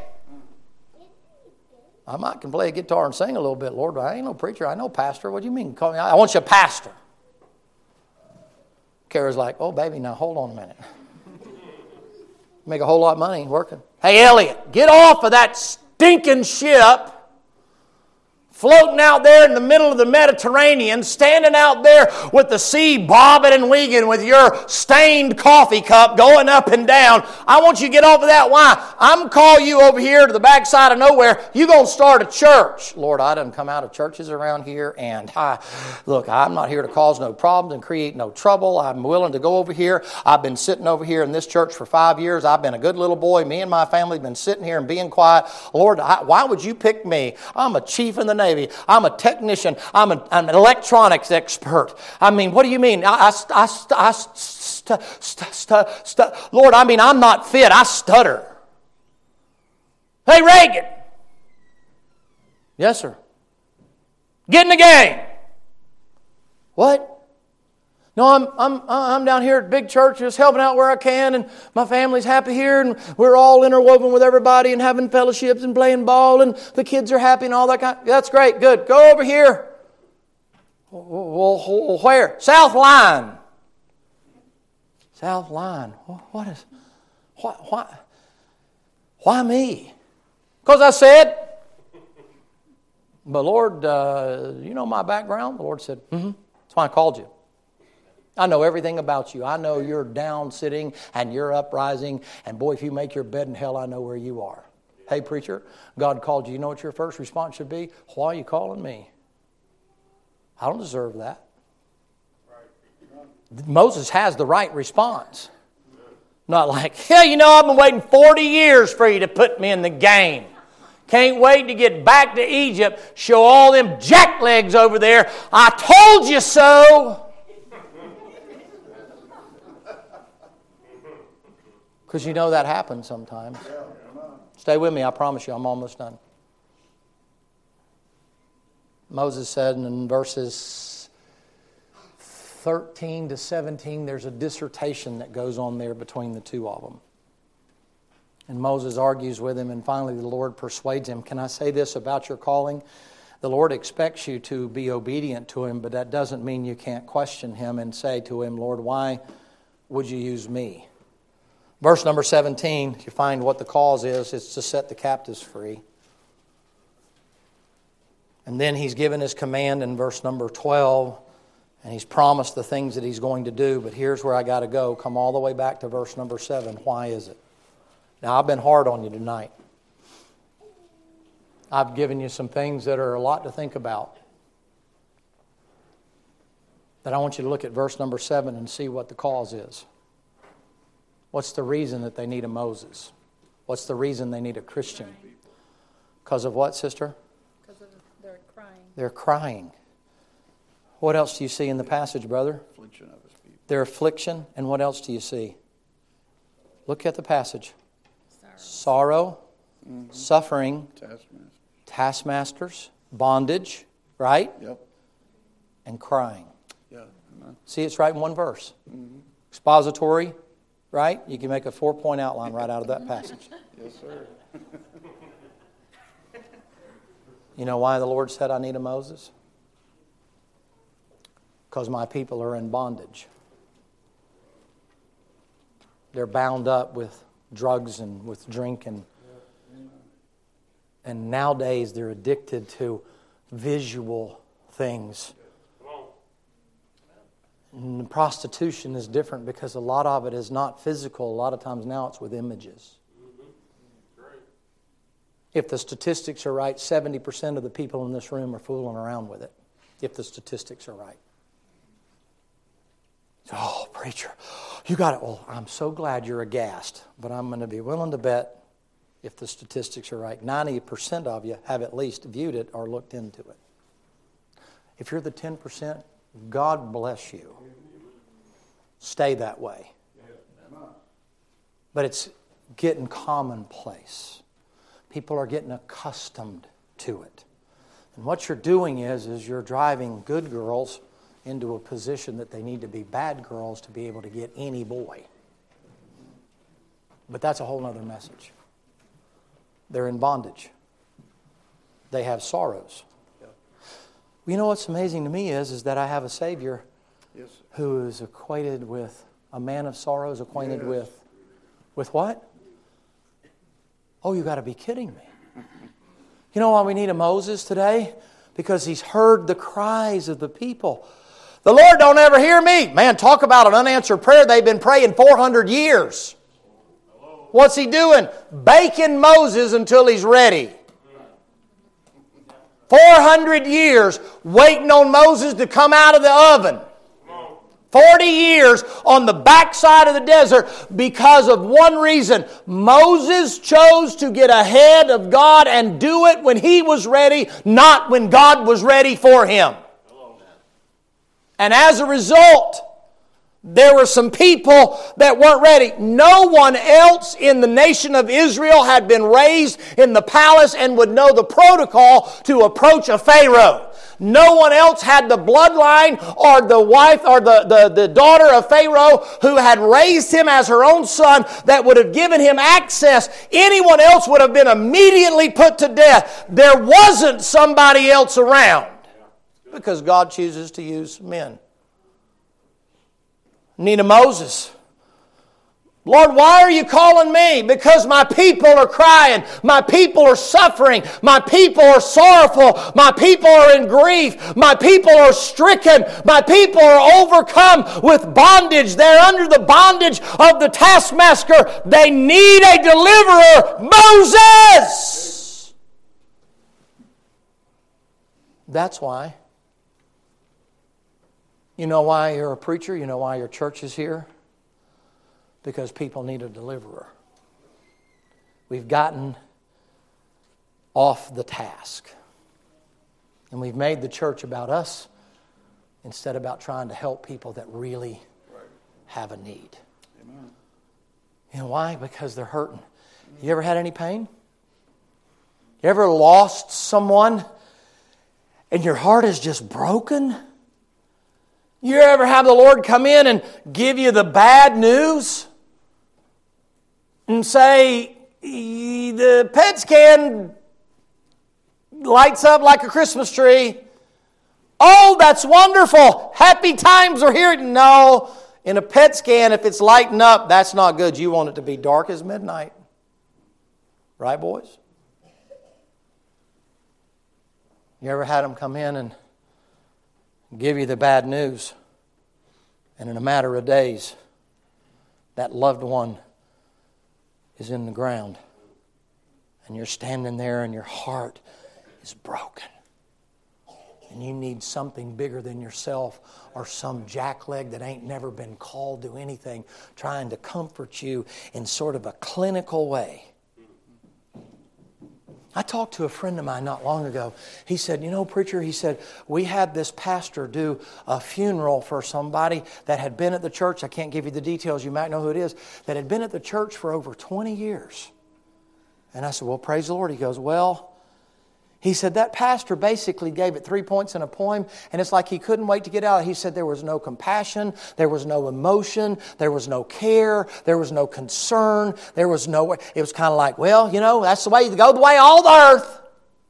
I might can play a guitar and sing a little bit. Lord, I ain't no preacher. I know pastor. What do you mean? Call me? I want you a pastor. Kara's like, oh, baby, now hold on a minute. Make a whole lot of money working. Hey, Elliot, get off of that stinking ship. Floating out there in the middle of the Mediterranean, standing out there with the sea bobbing and weaving with your stained coffee cup going up and down. I want you to get off of that. Why? I'm calling you over here to the backside of nowhere. You're going to start a church. Lord, I done come out of churches around here, and look, I'm not here to cause no problems and create no trouble. I'm willing to go over here. I've been sitting over here in this church for 5 years. I've been a good little boy. Me and my family have been sitting here and being quiet. Lord, why would you pick me? I'm a chief in the Navy. I'm a technician. I'm an electronics expert. I mean, what do you mean? Lord, I mean, I'm not fit. I stutter. Hey, Reagan. Yes, sir. Get in the game. What? No, I'm down here at big church just helping out where I can, and my family's happy here, and we're all interwoven with everybody and having fellowships and playing ball, and the kids are happy and all that kind. That's great, good. Go over here. Well, where? South Line. South Line. Why me? Because I said. But Lord, you know my background? The Lord said, that's why I called you. I know everything about you. I know you're down sitting and you're uprising. And boy, if you make your bed in hell, I know where you are. Hey, preacher, God called you. You know what your first response should be? Why are you calling me? I don't deserve that. Moses has the right response. Not like, yeah, you know, I've been waiting 40 years for you to put me in the game. Can't wait to get back to Egypt, show all them jacklegs over there. I told you so. Because you know that happens sometimes. Stay with me, I promise you, I'm almost done. Moses said in verses 13 to 17, there's a dissertation that goes on there between the two of them. And Moses argues with him, and finally the Lord persuades him. Can I say this about your calling? The Lord expects you to be obedient to Him, but that doesn't mean you can't question Him and say to Him, Lord, why would you use me? Verse number 17, you find what the cause is. It's to set the captives free. And then He's given His command in verse number 12, and He's promised the things that He's going to do. But here's where I got to go. Come all the way back to verse number 7. Why is it? Now, I've been hard on you tonight. I've given you some things that are a lot to think about. But I want you to look at verse number 7 and see what the cause is. What's the reason that they need a Moses? What's the reason they need a Christian? Because of what, sister? Because of their crying. They're crying. What else do you see in the passage, brother? Affliction of His people. Their affliction. And what else do you see? Look at the passage. Sorrow, suffering, taskmasters, bondage, right? Yep. And crying. Yeah. Amen. See, it's right in one verse. Expository, right? You can make a 4-point outline right out of that passage. Yes, sir. You know why the Lord said, I need a Moses? Because my people are in bondage. They're bound up with drugs and with drink, and nowadays they're addicted to visual things. And prostitution is different because a lot of it is not physical. A lot of times now it's with images. If the statistics are right, 70% of the people in this room are fooling around with it. If the statistics are right. Oh, preacher, you got it. Well, I'm so glad you're aghast, but I'm going to be willing to bet, if the statistics are right, 90% of you have at least viewed it or looked into it. If you're the 10%, God bless you. Stay that way. But it's getting commonplace. People are getting accustomed to it. And what you're doing is you're driving good girls into a position that they need to be bad girls to be able to get any boy. But that's a whole other message. They're in bondage. They have sorrows. You know what's amazing to me is that I have a Savior who is acquainted with, a man of sorrows, acquainted with what? Oh, you got to be kidding me. You know why we need a Moses today? Because he's heard the cries of the people. The Lord don't ever hear me. Man, talk about an unanswered prayer. They've been praying 400 years. What's He doing? Baking Moses until he's ready. 400 years waiting on Moses to come out of the oven. 40 years on the backside of the desert because of one reason. Moses chose to get ahead of God and do it when he was ready, not when God was ready for him. And as a result, there were some people that weren't ready. No one else in the nation of Israel had been raised in the palace and would know the protocol to approach a Pharaoh. No one else had the bloodline or the wife or the daughter of Pharaoh who had raised him as her own son that would have given him access. Anyone else would have been immediately put to death. There wasn't somebody else around because God chooses to use men. Need a Moses. Lord, why are you calling me? Because my people are crying. My people are suffering. My people are sorrowful. My people are in grief. My people are stricken. My people are overcome with bondage. They're under the bondage of the taskmaster. They need a deliverer. Moses! That's why. You know why you're a preacher? You know why your church is here? Because people need a deliverer. We've gotten off the task. And we've made the church about us instead of about trying to help people that really have a need. Amen. You know why? Because they're hurting. You ever had any pain? You ever lost someone and your heart is just broken? You ever have the Lord come in and give you the bad news? And say, the PET scan lights up like a Christmas tree. Oh, that's wonderful. Happy times are here. No, in a PET scan, if it's lighting up, that's not good. You want it to be dark as midnight. Right, boys? You ever had them come in and give you the bad news, and in a matter of days, that loved one is in the ground, and you're standing there and your heart is broken, and you need something bigger than yourself or some jackleg that ain't never been called to anything trying to comfort you in sort of a clinical way. I talked to a friend of mine not long ago. He said, you know, preacher, he said, we had this pastor do a funeral for somebody that had been at the church. I can't give you the details. You might know who it is. That had been at the church for over 20 years. And I said, well, praise the Lord. He goes, well, he said that pastor basically gave it 3 points in a poem, and it's like he couldn't wait to get out. He said there was no compassion, there was no emotion, there was no care, there was no concern, there was no... It was kind of like, well, you know, that's the way you go the way of all the earth.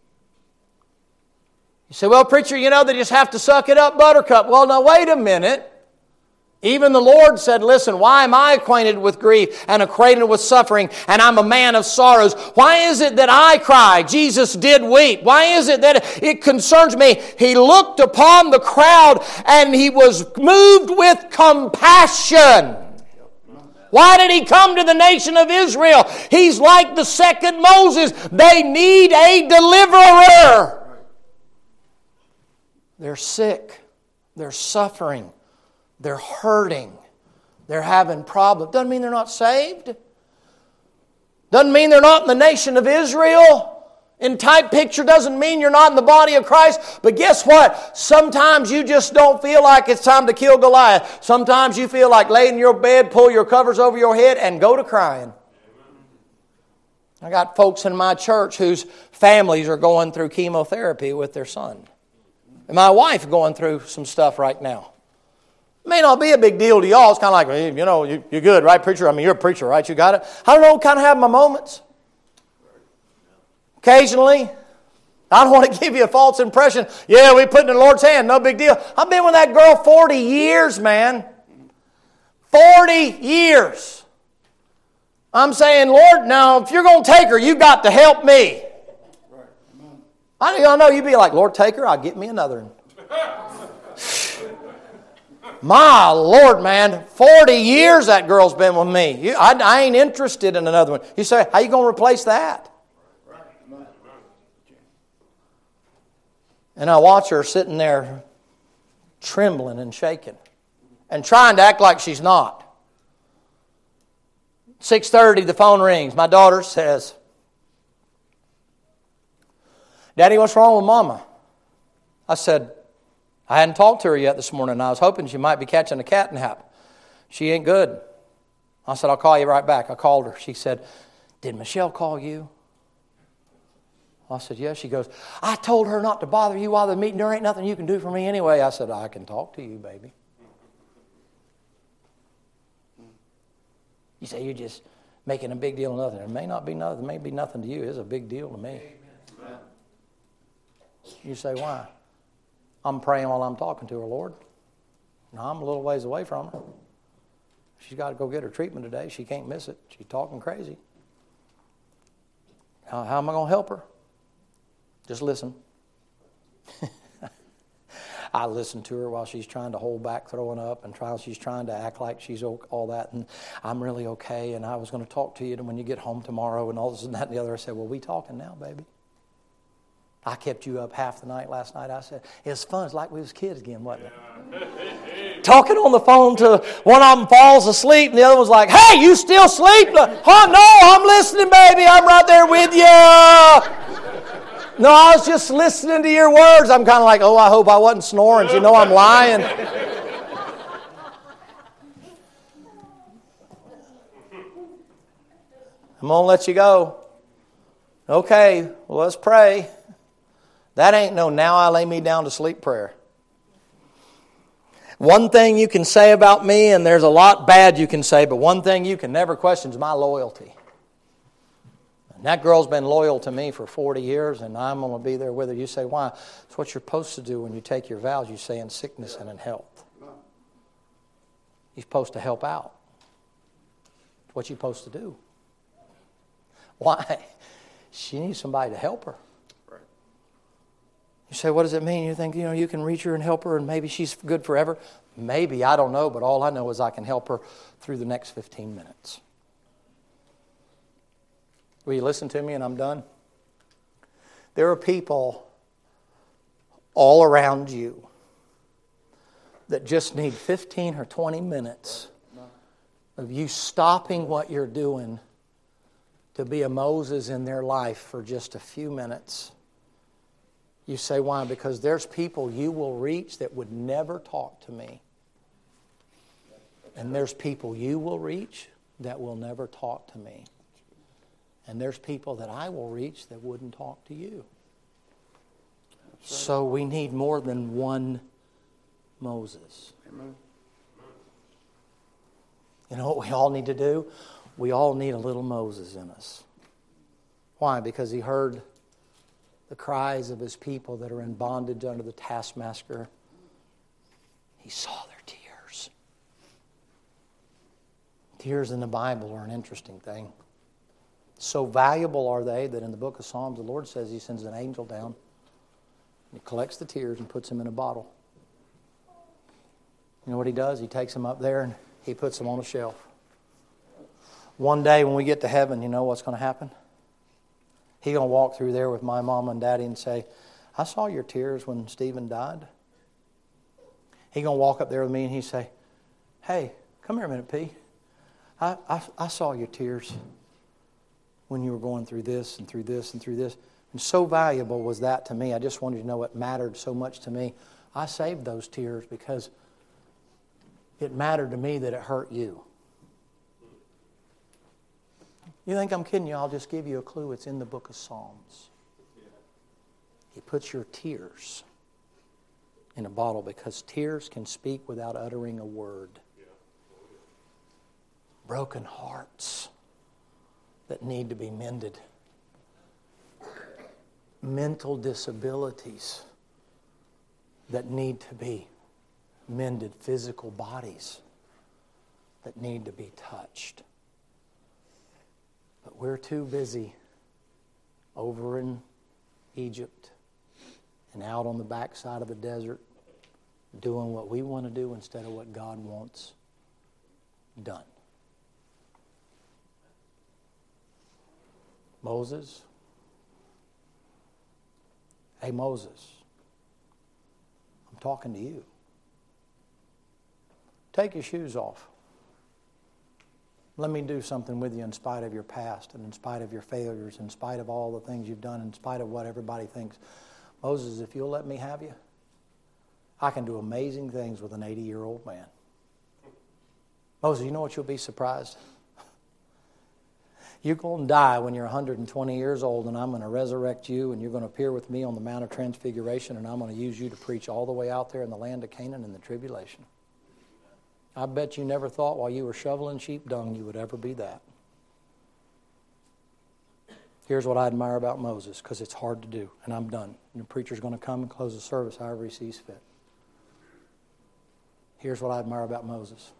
You say, well, preacher, you know, they just have to suck it up, buttercup. Well, now, wait a minute. Even the Lord said, listen, why am I acquainted with grief and acquainted with suffering, and I'm a man of sorrows? Why is it that I cry? Jesus did weep. Why is it that it concerns me? He looked upon the crowd and he was moved with compassion. Why did he come to the nation of Israel? He's like the second Moses. They need a deliverer. They're sick. They're suffering. They're hurting. They're having problems. Doesn't mean they're not saved. Doesn't mean they're not in the nation of Israel. In type picture doesn't mean you're not in the body of Christ. But guess what? Sometimes you just don't feel like it's time to kill Goliath. Sometimes you feel like lay in your bed, pull your covers over your head, and go to crying. I got folks in my church whose families are going through chemotherapy with their son. And my wife going through some stuff right now. It may not be a big deal to y'all. It's kind of like, hey, you know, you're good, right, preacher? I mean, you're a preacher, right? You got it? I don't know, kind of have my moments. Occasionally, I don't want to give you a false impression. Yeah, we put it in the Lord's hand, no big deal. I've been with that girl 40 years, man. 40 years. I'm saying, Lord, now, if you're going to take her, you got to help me. I know you'd be like, Lord, take her, I'll get me another one. My Lord, man, 40 years that girl's been with me. I ain't interested in another one. You say, how you going to replace that? And I watch her sitting there trembling and shaking and trying to act like she's not. 6:30, the phone rings. My daughter says, Daddy, what's wrong with Mama? I said, I hadn't talked to her yet this morning, and I was hoping she might be catching a cat nap. She ain't good. I said, I'll call you right back. I called her. She said, did Michelle call you? I said, yes. She goes, I told her not to bother you while they're meeting. There ain't nothing you can do for me anyway. I said, I can talk to you, baby. You say, you're just making a big deal of nothing. It may not be nothing. It may be nothing to you. It's a big deal to me. Amen. You say, why? I'm praying while I'm talking to her, Lord. Now, I'm a little ways away from her. She's got to go get her treatment today. She can't miss it. She's talking crazy. How am I going to help her? Just listen. I listen to her while she's trying to hold back throwing up and she's trying to act like she's all that. And I'm really okay. And I was going to talk to you when you get home tomorrow and all this and that and the other. I said, well, we talking now, baby. I kept you up half the night last night. I said, it was fun. It's like we was kids again, wasn't it? Talking on the phone to one of them falls asleep and the other one's like, hey, you still sleep? Oh, no, I'm listening, baby. I'm right there with you. No, I was just listening to your words. I'm kind of like, oh, I hope I wasn't snoring. So you know I'm lying. I'm going to let you go. Okay, well, let's pray. That ain't no now I lay me down to sleep prayer. One thing you can say about me, and there's a lot bad you can say, but one thing you can never question is my loyalty. And that girl's been loyal to me for 40 years, and I'm going to be there with her. You say, why? It's what you're supposed to do when you take your vows. You say in sickness and in health. You're supposed to help out. It's what you're supposed to do. Why? She needs somebody to help her. Right. You say, what does it mean? You think, you can reach her and help her and maybe she's good forever? Maybe, I don't know, but all I know is I can help her through the next 15 minutes. Will you listen to me and I'm done? There are people all around you that just need 15 or 20 minutes of you stopping what you're doing to be a Moses in their life for just a few minutes. You say, why? Because there's people you will reach that would never talk to me. And there's people you will reach that will never talk to me. And there's people that I will reach that wouldn't talk to you. So we need more than one Moses. Amen. You know what we all need to do? We all need a little Moses in us. Why? Because he heard the cries of his people that are in bondage under the taskmaster. He saw their tears. Tears in the Bible are an interesting thing. So valuable are they that in the book of Psalms, the Lord says he sends an angel down. And he collects the tears and puts them in a bottle. You know what he does? He takes them up there and he puts them on a shelf. One day when we get to heaven, you know what's going to happen? He's going to walk through there with my mom and daddy and say, I saw your tears when Stephen died. He's going to walk up there with me and he'd say, hey, come here a minute, P. I saw your tears when you were going through this and through this and through this. And so valuable was that to me. I just wanted you to know it mattered so much to me. I saved those tears because it mattered to me that it hurt you. You think I'm kidding you? I'll just give you a clue. It's in the book of Psalms. He puts your tears in a bottle because tears can speak without uttering a word. Broken hearts that need to be mended. Mental disabilities that need to be mended. Physical bodies that need to be touched. But we're too busy over in Egypt and out on the backside of the desert doing what we want to do instead of what God wants done. Moses. Hey, Moses. I'm talking to you. Take your shoes off. Let me do something with you in spite of your past and in spite of your failures, in spite of all the things you've done, in spite of what everybody thinks. Moses, if you'll let me have you, I can do amazing things with an 80-year-old man. Moses, you know what? You'll be surprised. You're going to die when you're 120 years old, and I'm going to resurrect you, and you're going to appear with me on the Mount of Transfiguration, and I'm going to use you to preach all the way out there in the land of Canaan in the tribulation. I bet you never thought while you were shoveling sheep dung you would ever be that. Here's what I admire about Moses, because it's hard to do, and I'm done. And the preacher's going to come and close the service however he sees fit. Here's what I admire about Moses.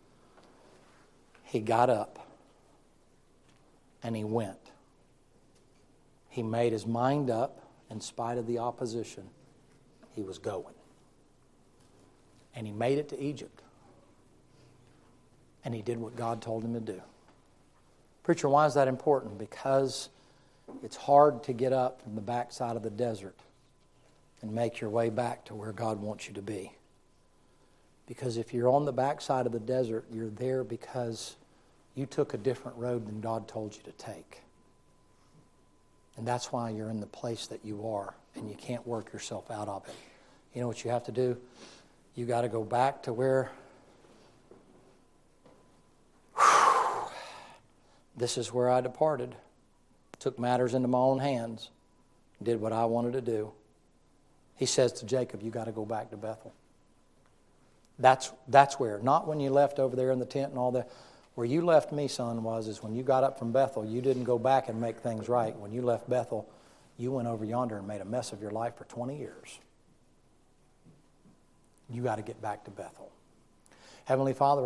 He got up. And he went. He made his mind up in spite of the opposition. He was going. And he made it to Egypt. And he did what God told him to do. Preacher, why is that important? Because it's hard to get up from the backside of the desert and make your way back to where God wants you to be. Because if you're on the backside of the desert, you're there because you took a different road than God told you to take. And that's why you're in the place that you are, and you can't work yourself out of it. You know what you have to do? You got to go back to where this is where I departed. Took matters into my own hands. Did what I wanted to do. He says to Jacob, you got to go back to Bethel. That's where. Not when you left over there in the tent and all that. Where you left me, son, is when you got up from Bethel, you didn't go back and make things right. When you left Bethel, you went over yonder and made a mess of your life for 20 years. You got to get back to Bethel. Heavenly Father,